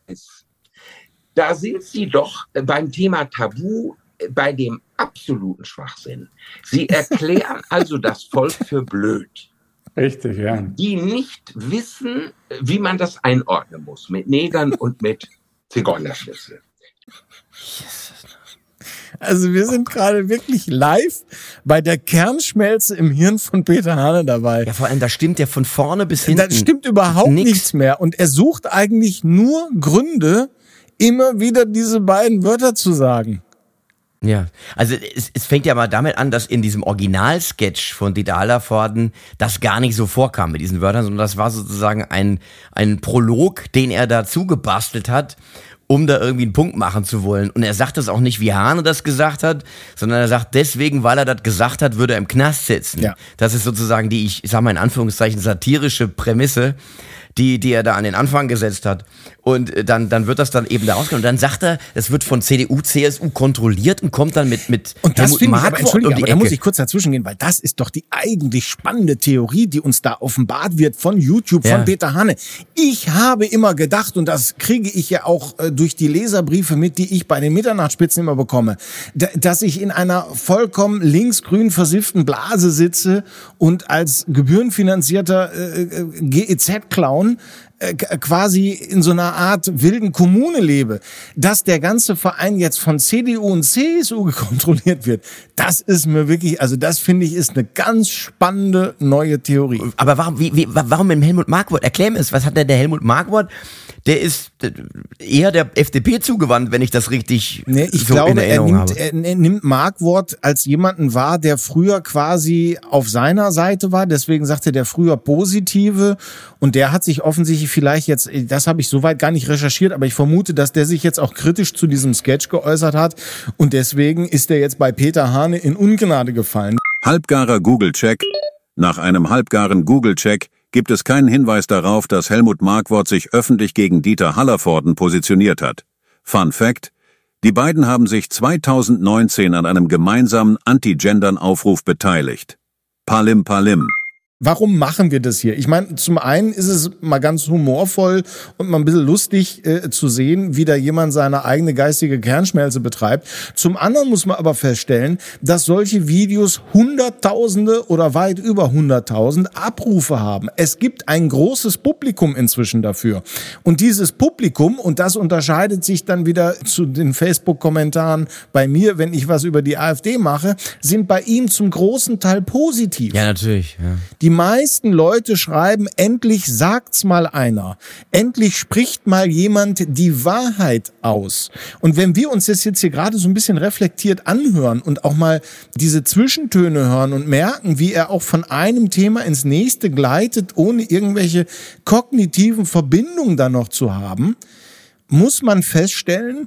Da sind Sie doch beim Thema Tabu bei dem absoluten Schwachsinn. Sie erklären also das Volk für blöd. Richtig, ja. Die nicht wissen, wie man das einordnen muss, mit Negern und mit Zigeunerschnitzel. Also wir sind gerade wirklich live bei der Kernschmelze im Hirn von Peter Hane dabei. Ja, vor allem, da stimmt ja von vorne bis hinten. Da stimmt überhaupt nichts. nichts mehr. Und er sucht eigentlich nur Gründe, immer wieder diese beiden Wörter zu sagen. Ja, also es, es fängt ja mal damit an, dass in diesem Originalsketch von Dieter Hallervorden das gar nicht so vorkam mit diesen Wörtern, sondern das war sozusagen ein, ein Prolog, den er dazu gebastelt hat, um da irgendwie einen Punkt machen zu wollen. Und er sagt das auch nicht, wie Hane das gesagt hat, sondern er sagt deswegen, weil er das gesagt hat, würde er im Knast sitzen. Ja. Das ist sozusagen die, ich sag mal in Anführungszeichen, satirische Prämisse, die, die er da an den Anfang gesetzt hat. Und dann, dann wird das dann eben da rauskommen. Und dann sagt er, es wird von C D U, C S U kontrolliert und kommt dann mit, mit und das finde ich, aber entschuldige, um aber da muss ich kurz dazwischen gehen, weil das ist doch die eigentlich spannende Theorie, die uns da offenbart wird von YouTube, von ja. Peter Hane. Ich habe immer gedacht, und das kriege ich ja auch äh, durch die Leserbriefe mit, die ich bei den Mitternachtsspitzen immer bekomme, d- dass ich in einer vollkommen linksgrün versifften Blase sitze und als gebührenfinanzierter äh, G E Z-Clown quasi in so einer Art wilden Kommune lebe, dass der ganze Verein jetzt von C D U und C S U kontrolliert wird, das ist mir wirklich, also das finde ich ist eine ganz spannende neue Theorie. Aber warum, wie, wie, warum mit dem Helmut Markwort? Erklär mir es, was hat denn der Helmut Markwort? Der ist eher der F D P zugewandt, wenn ich das richtig nee, ich so glaube, in Erinnerung er nimmt, habe. Er, er nimmt Markwort als jemanden wahr, der früher quasi auf seiner Seite war, deswegen sagte der früher Positive und der hat sich offensichtlich vielleicht jetzt, das habe ich soweit gar nicht recherchiert, aber ich vermute, dass der sich jetzt auch kritisch zu diesem Sketch geäußert hat und deswegen ist er jetzt bei Peter Hane in Ungnade gefallen. Halbgarer Google-Check. Nach einem halbgaren Google-Check gibt es keinen Hinweis darauf, dass Helmut Markwort sich öffentlich gegen Dieter Hallervorden positioniert hat. Fun Fact: Die beiden haben sich zweitausendneunzehn an einem gemeinsamen Anti-Gendern-Aufruf beteiligt. Palim Palim. Warum machen wir das hier? Ich meine, zum einen ist es mal ganz humorvoll und mal ein bisschen lustig äh, zu sehen, wie da jemand seine eigene geistige Kernschmelze betreibt. Zum anderen muss man aber feststellen, dass solche Videos Hunderttausende oder weit über Hunderttausend Abrufe haben. Es gibt ein großes Publikum inzwischen dafür. Und dieses Publikum, und das unterscheidet sich dann wieder zu den Facebook-Kommentaren bei mir, wenn ich was über die AfD mache, sind bei ihm zum großen Teil positiv. Ja, natürlich. Ja. Die meisten Leute schreiben, endlich sagt's mal einer. Endlich spricht mal jemand die Wahrheit aus. Und wenn wir uns das jetzt hier gerade so ein bisschen reflektiert anhören und auch mal diese Zwischentöne hören und merken, wie er auch von einem Thema ins nächste gleitet, ohne irgendwelche kognitiven Verbindungen da noch zu haben, muss man feststellen,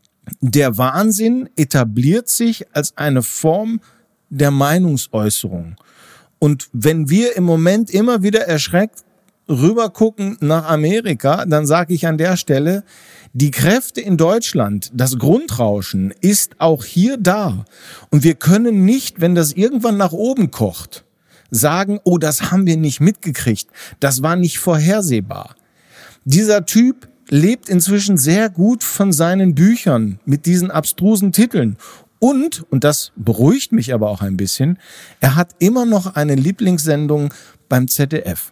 der Wahnsinn etabliert sich als eine Form der Meinungsäußerung. Und wenn wir im Moment immer wieder erschreckt rübergucken nach Amerika, dann sage ich an der Stelle, die Kräfte in Deutschland, das Grundrauschen ist auch hier da. Und wir können nicht, wenn das irgendwann nach oben kocht, sagen, oh, das haben wir nicht mitgekriegt, das war nicht vorhersehbar. Dieser Typ lebt inzwischen sehr gut von seinen Büchern mit diesen abstrusen Titeln. Und, und das beruhigt mich aber auch ein bisschen, er hat immer noch eine Lieblingssendung beim Z D F.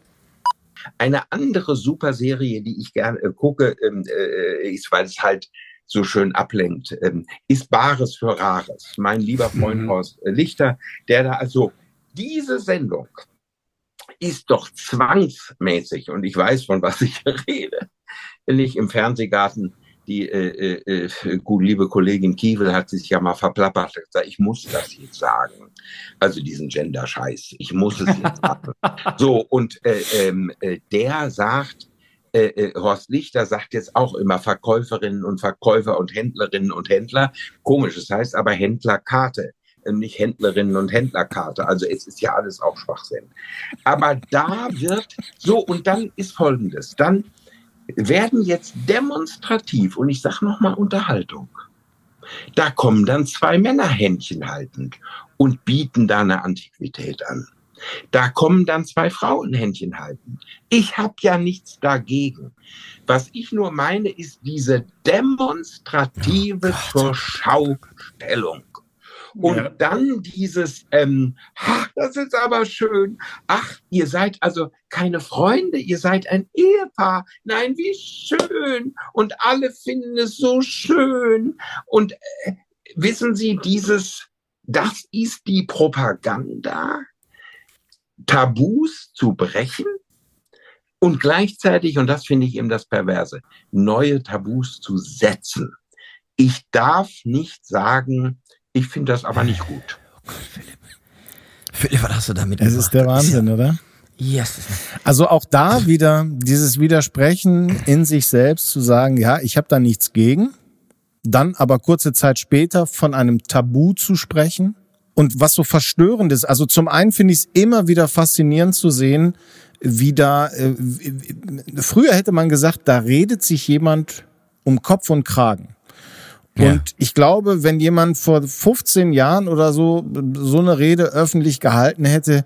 Eine andere Superserie, die ich gerne äh, gucke, äh, ist, weil es halt so schön ablenkt, äh, ist Bares für Rares. Mein lieber Freund mhm. Horst Lichter, der da also, diese Sendung ist doch zwangsmäßig, und ich weiß, von was ich rede, wenn ich im Fernsehgarten die äh, äh, gut liebe Kollegin Kiewel hat sich ja mal verplappert, hat gesagt, ich muss das jetzt sagen. Also diesen Gender-Scheiß, ich muss es jetzt sagen. So, und äh, äh, der sagt, äh, äh, Horst Lichter sagt jetzt auch immer Verkäuferinnen und Verkäufer und Händlerinnen und Händler. Komisch, es heißt aber Händlerkarte, nicht Händlerinnen und Händlerkarte. Also es ist ja alles auch Schwachsinn. Aber da wird, so, und dann ist Folgendes, dann werden jetzt demonstrativ, und ich sage nochmal Unterhaltung, da kommen dann zwei Männer Händchen haltend und bieten da eine Antiquität an. Da kommen dann zwei Frauen Händchen haltend. Ich habe ja nichts dagegen. Was ich nur meine, ist diese demonstrative oh Zurschaustellung. Und ja. dann dieses, ähm, ach, das ist aber schön. Ach, ihr seid also keine Freunde, ihr seid ein Ehepaar. Nein, wie schön. Und alle finden es so schön. Und äh, wissen Sie, dieses, das ist die Propaganda, Tabus zu brechen, und gleichzeitig, und das finde ich eben das Perverse, neue Tabus zu setzen. Ich darf nicht sagen, ich finde das aber nicht gut. Philipp, was hast du damit Das gemacht? ist der Wahnsinn, ja, oder? Yes. Also auch da wieder dieses Widersprechen in sich selbst zu sagen, ja, ich habe da nichts gegen, dann aber kurze Zeit später von einem Tabu zu sprechen. Und was so verstörend ist, also zum einen finde ich es immer wieder faszinierend zu sehen, wie da, äh, früher hätte man gesagt, da redet sich jemand um Kopf und Kragen. Ja. Und ich glaube, wenn jemand vor fünfzehn Jahren oder so so eine Rede öffentlich gehalten hätte,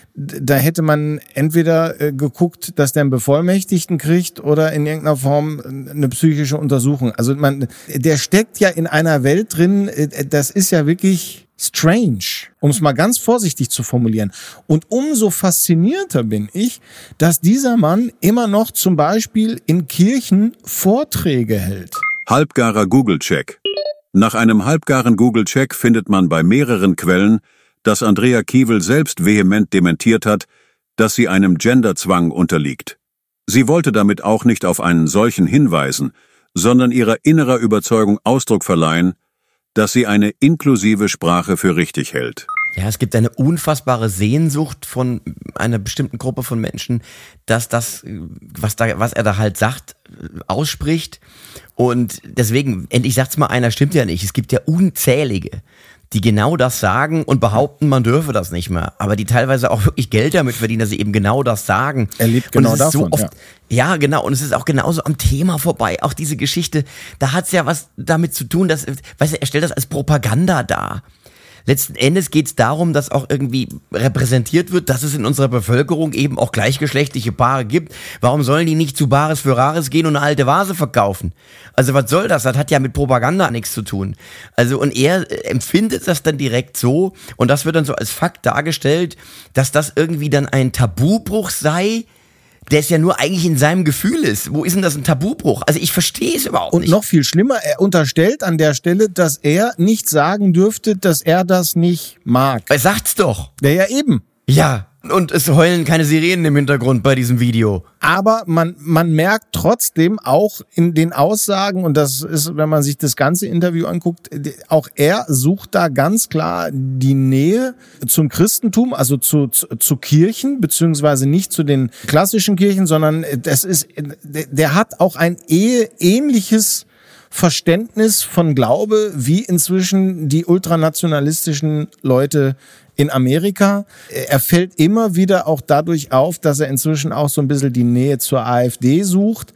da hätte man entweder äh, geguckt, dass der einen Bevollmächtigten kriegt oder in irgendeiner Form eine psychische Untersuchung. Also man, der steckt ja in einer Welt drin, äh, das ist ja wirklich strange, um es mal ganz vorsichtig zu formulieren. Und umso faszinierter bin ich, dass dieser Mann immer noch zum Beispiel in Kirchen Vorträge hält. Halbgarer Google-Check. Nach einem halbgaren Google-Check findet man bei mehreren Quellen, dass Andrea Kiewel selbst vehement dementiert hat, dass sie einem Genderzwang unterliegt. Sie wollte damit auch nicht auf einen solchen hinweisen, sondern ihrer innerer Überzeugung Ausdruck verleihen, dass sie eine inklusive Sprache für richtig hält. Ja, es gibt eine unfassbare Sehnsucht von einer bestimmten Gruppe von Menschen, dass das, was da, was er da halt sagt, ausspricht. Und deswegen, endlich sagt's mal einer, stimmt ja nicht. Es gibt ja unzählige, die genau das sagen und behaupten, man dürfe das nicht mehr. Aber die teilweise auch wirklich Geld damit verdienen, dass sie eben genau das sagen. Er lebt genau und es ist davon, so oft, ja. ja, genau. Und es ist auch genauso am Thema vorbei. Auch diese Geschichte, da hat's ja was damit zu tun, dass, weißt du, er stellt das als Propaganda dar. Letzten Endes geht es darum, dass auch irgendwie repräsentiert wird, dass es in unserer Bevölkerung eben auch gleichgeschlechtliche Paare gibt. Warum sollen die nicht zu Bares für Rares gehen und eine alte Vase verkaufen? Also was soll das? Das hat ja mit Propaganda nichts zu tun. Also und er empfindet das dann direkt so und das wird dann so als Fakt dargestellt, dass das irgendwie dann ein Tabubruch sei, der es ja nur eigentlich in seinem Gefühl ist. Wo ist denn das ein Tabubruch? Also ich verstehe es überhaupt Und nicht. noch viel schlimmer, er unterstellt an der Stelle, dass er nicht sagen dürfte, dass er das nicht mag. Er sagt's doch. Ja, ja eben. Ja, und es heulen keine Sirenen im Hintergrund bei diesem Video. Aber man, man merkt trotzdem auch in den Aussagen, und das ist, wenn man sich das ganze Interview anguckt, auch er sucht da ganz klar die Nähe zum Christentum, also zu, zu, zu Kirchen, beziehungsweise nicht zu den klassischen Kirchen, sondern das ist, der hat auch ein ähnliches Verständnis von Glaube wie inzwischen die ultranationalistischen Leute in Amerika. Er fällt immer wieder auch dadurch auf, dass er inzwischen auch so ein bisschen die Nähe zur AfD sucht.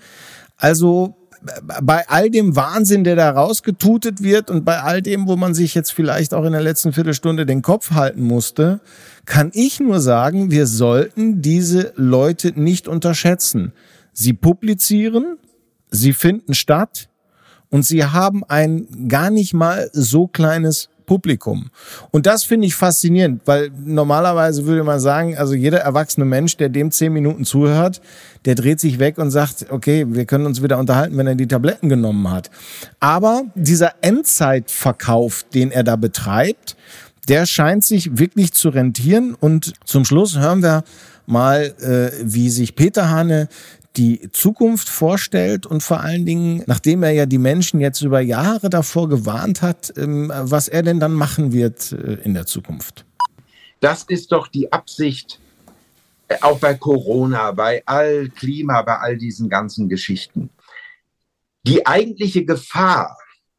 Also bei all dem Wahnsinn, der da rausgetutet wird und bei all dem, wo man sich jetzt vielleicht auch in der letzten Viertelstunde den Kopf halten musste, kann ich nur sagen, wir sollten diese Leute nicht unterschätzen. Sie publizieren, sie finden statt und sie haben ein gar nicht mal so kleines Publikum. Und das finde ich faszinierend, weil normalerweise würde man sagen, also jeder erwachsene Mensch, der dem zehn Minuten zuhört, der dreht sich weg und sagt, okay, wir können uns wieder unterhalten, wenn er die Tabletten genommen hat. Aber dieser Endzeitverkauf, den er da betreibt, der scheint sich wirklich zu rentieren. Und zum Schluss hören wir mal, äh, wie sich Peter Hane die Zukunft vorstellt und vor allen Dingen, nachdem er ja die Menschen jetzt über Jahre davor gewarnt hat, was er denn dann machen wird in der Zukunft. Das ist doch die Absicht, auch bei Corona, bei all Klima, bei all diesen ganzen Geschichten. Die eigentliche Gefahr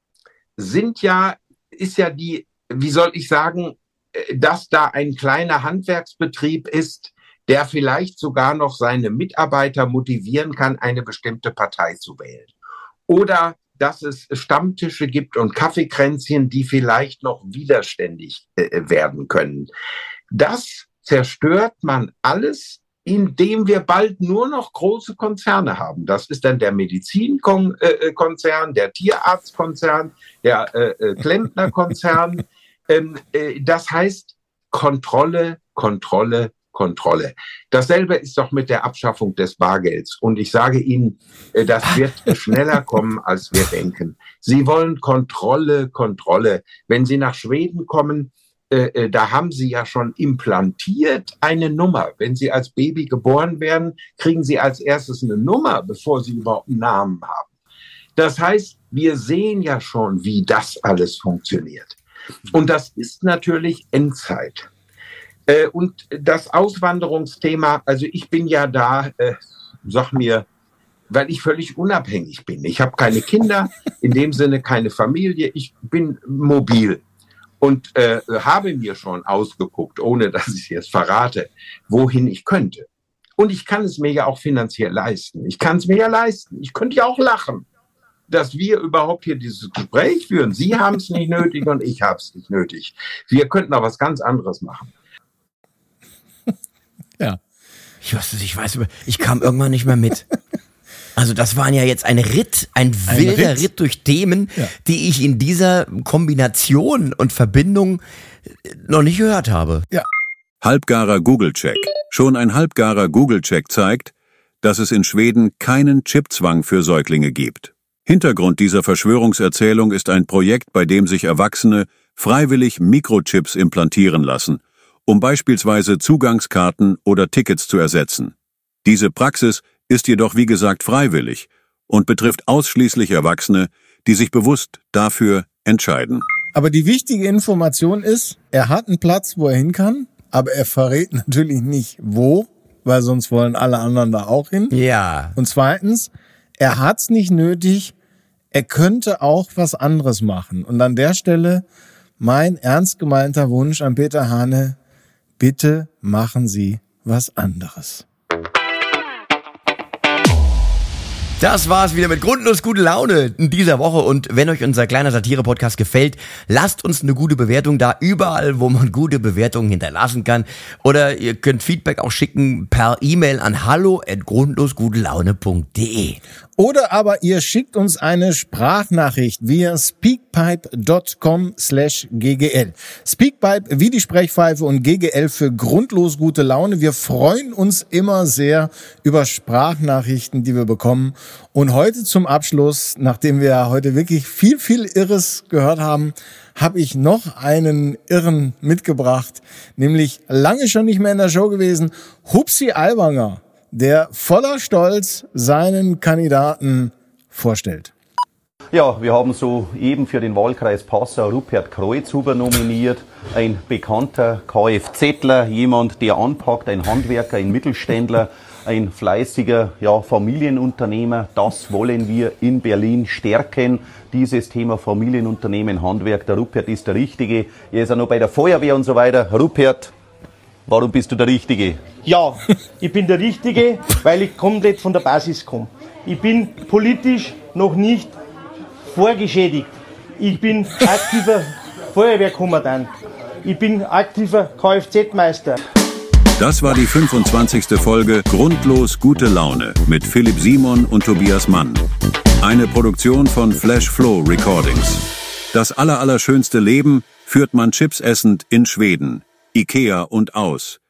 sind ja, ist ja die, wie soll ich sagen, dass da ein kleiner Handwerksbetrieb ist, der vielleicht sogar noch seine Mitarbeiter motivieren kann, eine bestimmte Partei zu wählen. Oder dass es Stammtische gibt und Kaffeekränzchen, die vielleicht noch widerständig äh, werden können. Das zerstört man alles, indem wir bald nur noch große Konzerne haben. Das ist dann der Medizinkonzern, der Tierarztkonzern, der äh, Klempnerkonzern. ähm, äh, das heißt Kontrolle, Kontrolle, Kontrolle. Dasselbe ist doch mit der Abschaffung des Bargelds. Und ich sage Ihnen, das wird schneller kommen, als wir denken. Sie wollen Kontrolle, Kontrolle. Wenn Sie nach Schweden kommen, äh, da haben sie ja schon implantiert eine Nummer. Wenn sie als Baby geboren werden, kriegen sie als erstes eine Nummer, bevor sie überhaupt einen Namen haben. Das heißt, wir sehen ja schon, wie das alles funktioniert. Und das ist natürlich Endzeit. Äh, und das Auswanderungsthema, also ich bin ja da, äh, sag mir, weil ich völlig unabhängig bin. Ich habe keine Kinder, in dem Sinne keine Familie, ich bin mobil. Und äh, habe mir schon ausgeguckt, ohne dass ich es jetzt verrate, wohin ich könnte. Und ich kann es mir ja auch finanziell leisten. Ich kann es mir ja leisten. Ich könnte ja auch lachen, dass wir überhaupt hier dieses Gespräch führen. Sie haben es nicht nötig und ich habe es nicht nötig. Wir könnten auch was ganz anderes machen. Ja. Ich weiß, ich weiß, ich kam irgendwann nicht mehr mit. Also das waren ja jetzt ein Ritt, ein wilder ein Ritt. Ritt durch Themen, ja. die ich in dieser Kombination und Verbindung noch nicht gehört habe. Ja. Halbgarer Google-Check. Schon ein halbgarer Google-Check zeigt, dass es in Schweden keinen Chipzwang für Säuglinge gibt. Hintergrund dieser Verschwörungserzählung ist ein Projekt, bei dem sich Erwachsene freiwillig Mikrochips implantieren lassen, um beispielsweise Zugangskarten oder Tickets zu ersetzen. Diese Praxis ist jedoch wie gesagt freiwillig und betrifft ausschließlich Erwachsene, die sich bewusst dafür entscheiden. Aber die wichtige Information ist, er hat einen Platz, wo er hin kann, aber er verrät natürlich nicht wo, weil sonst wollen alle anderen da auch hin. Ja. Und zweitens, er hat's nicht nötig, er könnte auch was anderes machen. Und an der Stelle mein ernst gemeinter Wunsch an Peter Hane, bitte machen Sie was anderes. Das war's wieder mit grundlos gute Laune in dieser Woche. Und wenn euch unser kleiner Satire-Podcast gefällt, lasst uns eine gute Bewertung da, überall, wo man gute Bewertungen hinterlassen kann. Oder ihr könnt Feedback auch schicken per E-Mail an hallo at grundlosgutelaune punkt de. Oder aber ihr schickt uns eine Sprachnachricht via speakpipe.com slash ggl. Speakpipe wie die Sprechpfeife und G G L für grundlos gute Laune. Wir freuen uns immer sehr über Sprachnachrichten, die wir bekommen. Und heute zum Abschluss, nachdem wir heute wirklich viel, viel Irres gehört haben, habe ich noch einen Irren mitgebracht, nämlich lange schon nicht mehr in der Show gewesen, Hupsi Aiwanger, der voller Stolz seinen Kandidaten vorstellt. Ja, wir haben soeben für den Wahlkreis Passau Rupert Kreuzhuber nominiert, ein bekannter Kfzler, jemand, der anpackt, ein Handwerker, ein Mittelständler, ein fleißiger ja, Familienunternehmer. Das wollen wir in Berlin stärken, dieses Thema Familienunternehmen, Handwerk. Der Rupert ist der Richtige, er ist ja noch bei der Feuerwehr und so weiter. Rupert, warum bist du der Richtige? Ja, ich bin der Richtige, weil ich komplett von der Basis komme. Ich bin politisch noch nicht vorgeschädigt. Ich bin aktiver Feuerwehrkommandant. Ich bin aktiver Kfz-Meister. Das war die fünfundzwanzigste Folge Grundlos gute Laune mit Philipp Simon und Tobias Mann. Eine Produktion von Flash Flow Recordings. Das allerallerschönste Leben führt man chipsessend in Schweden, Ikea und aus.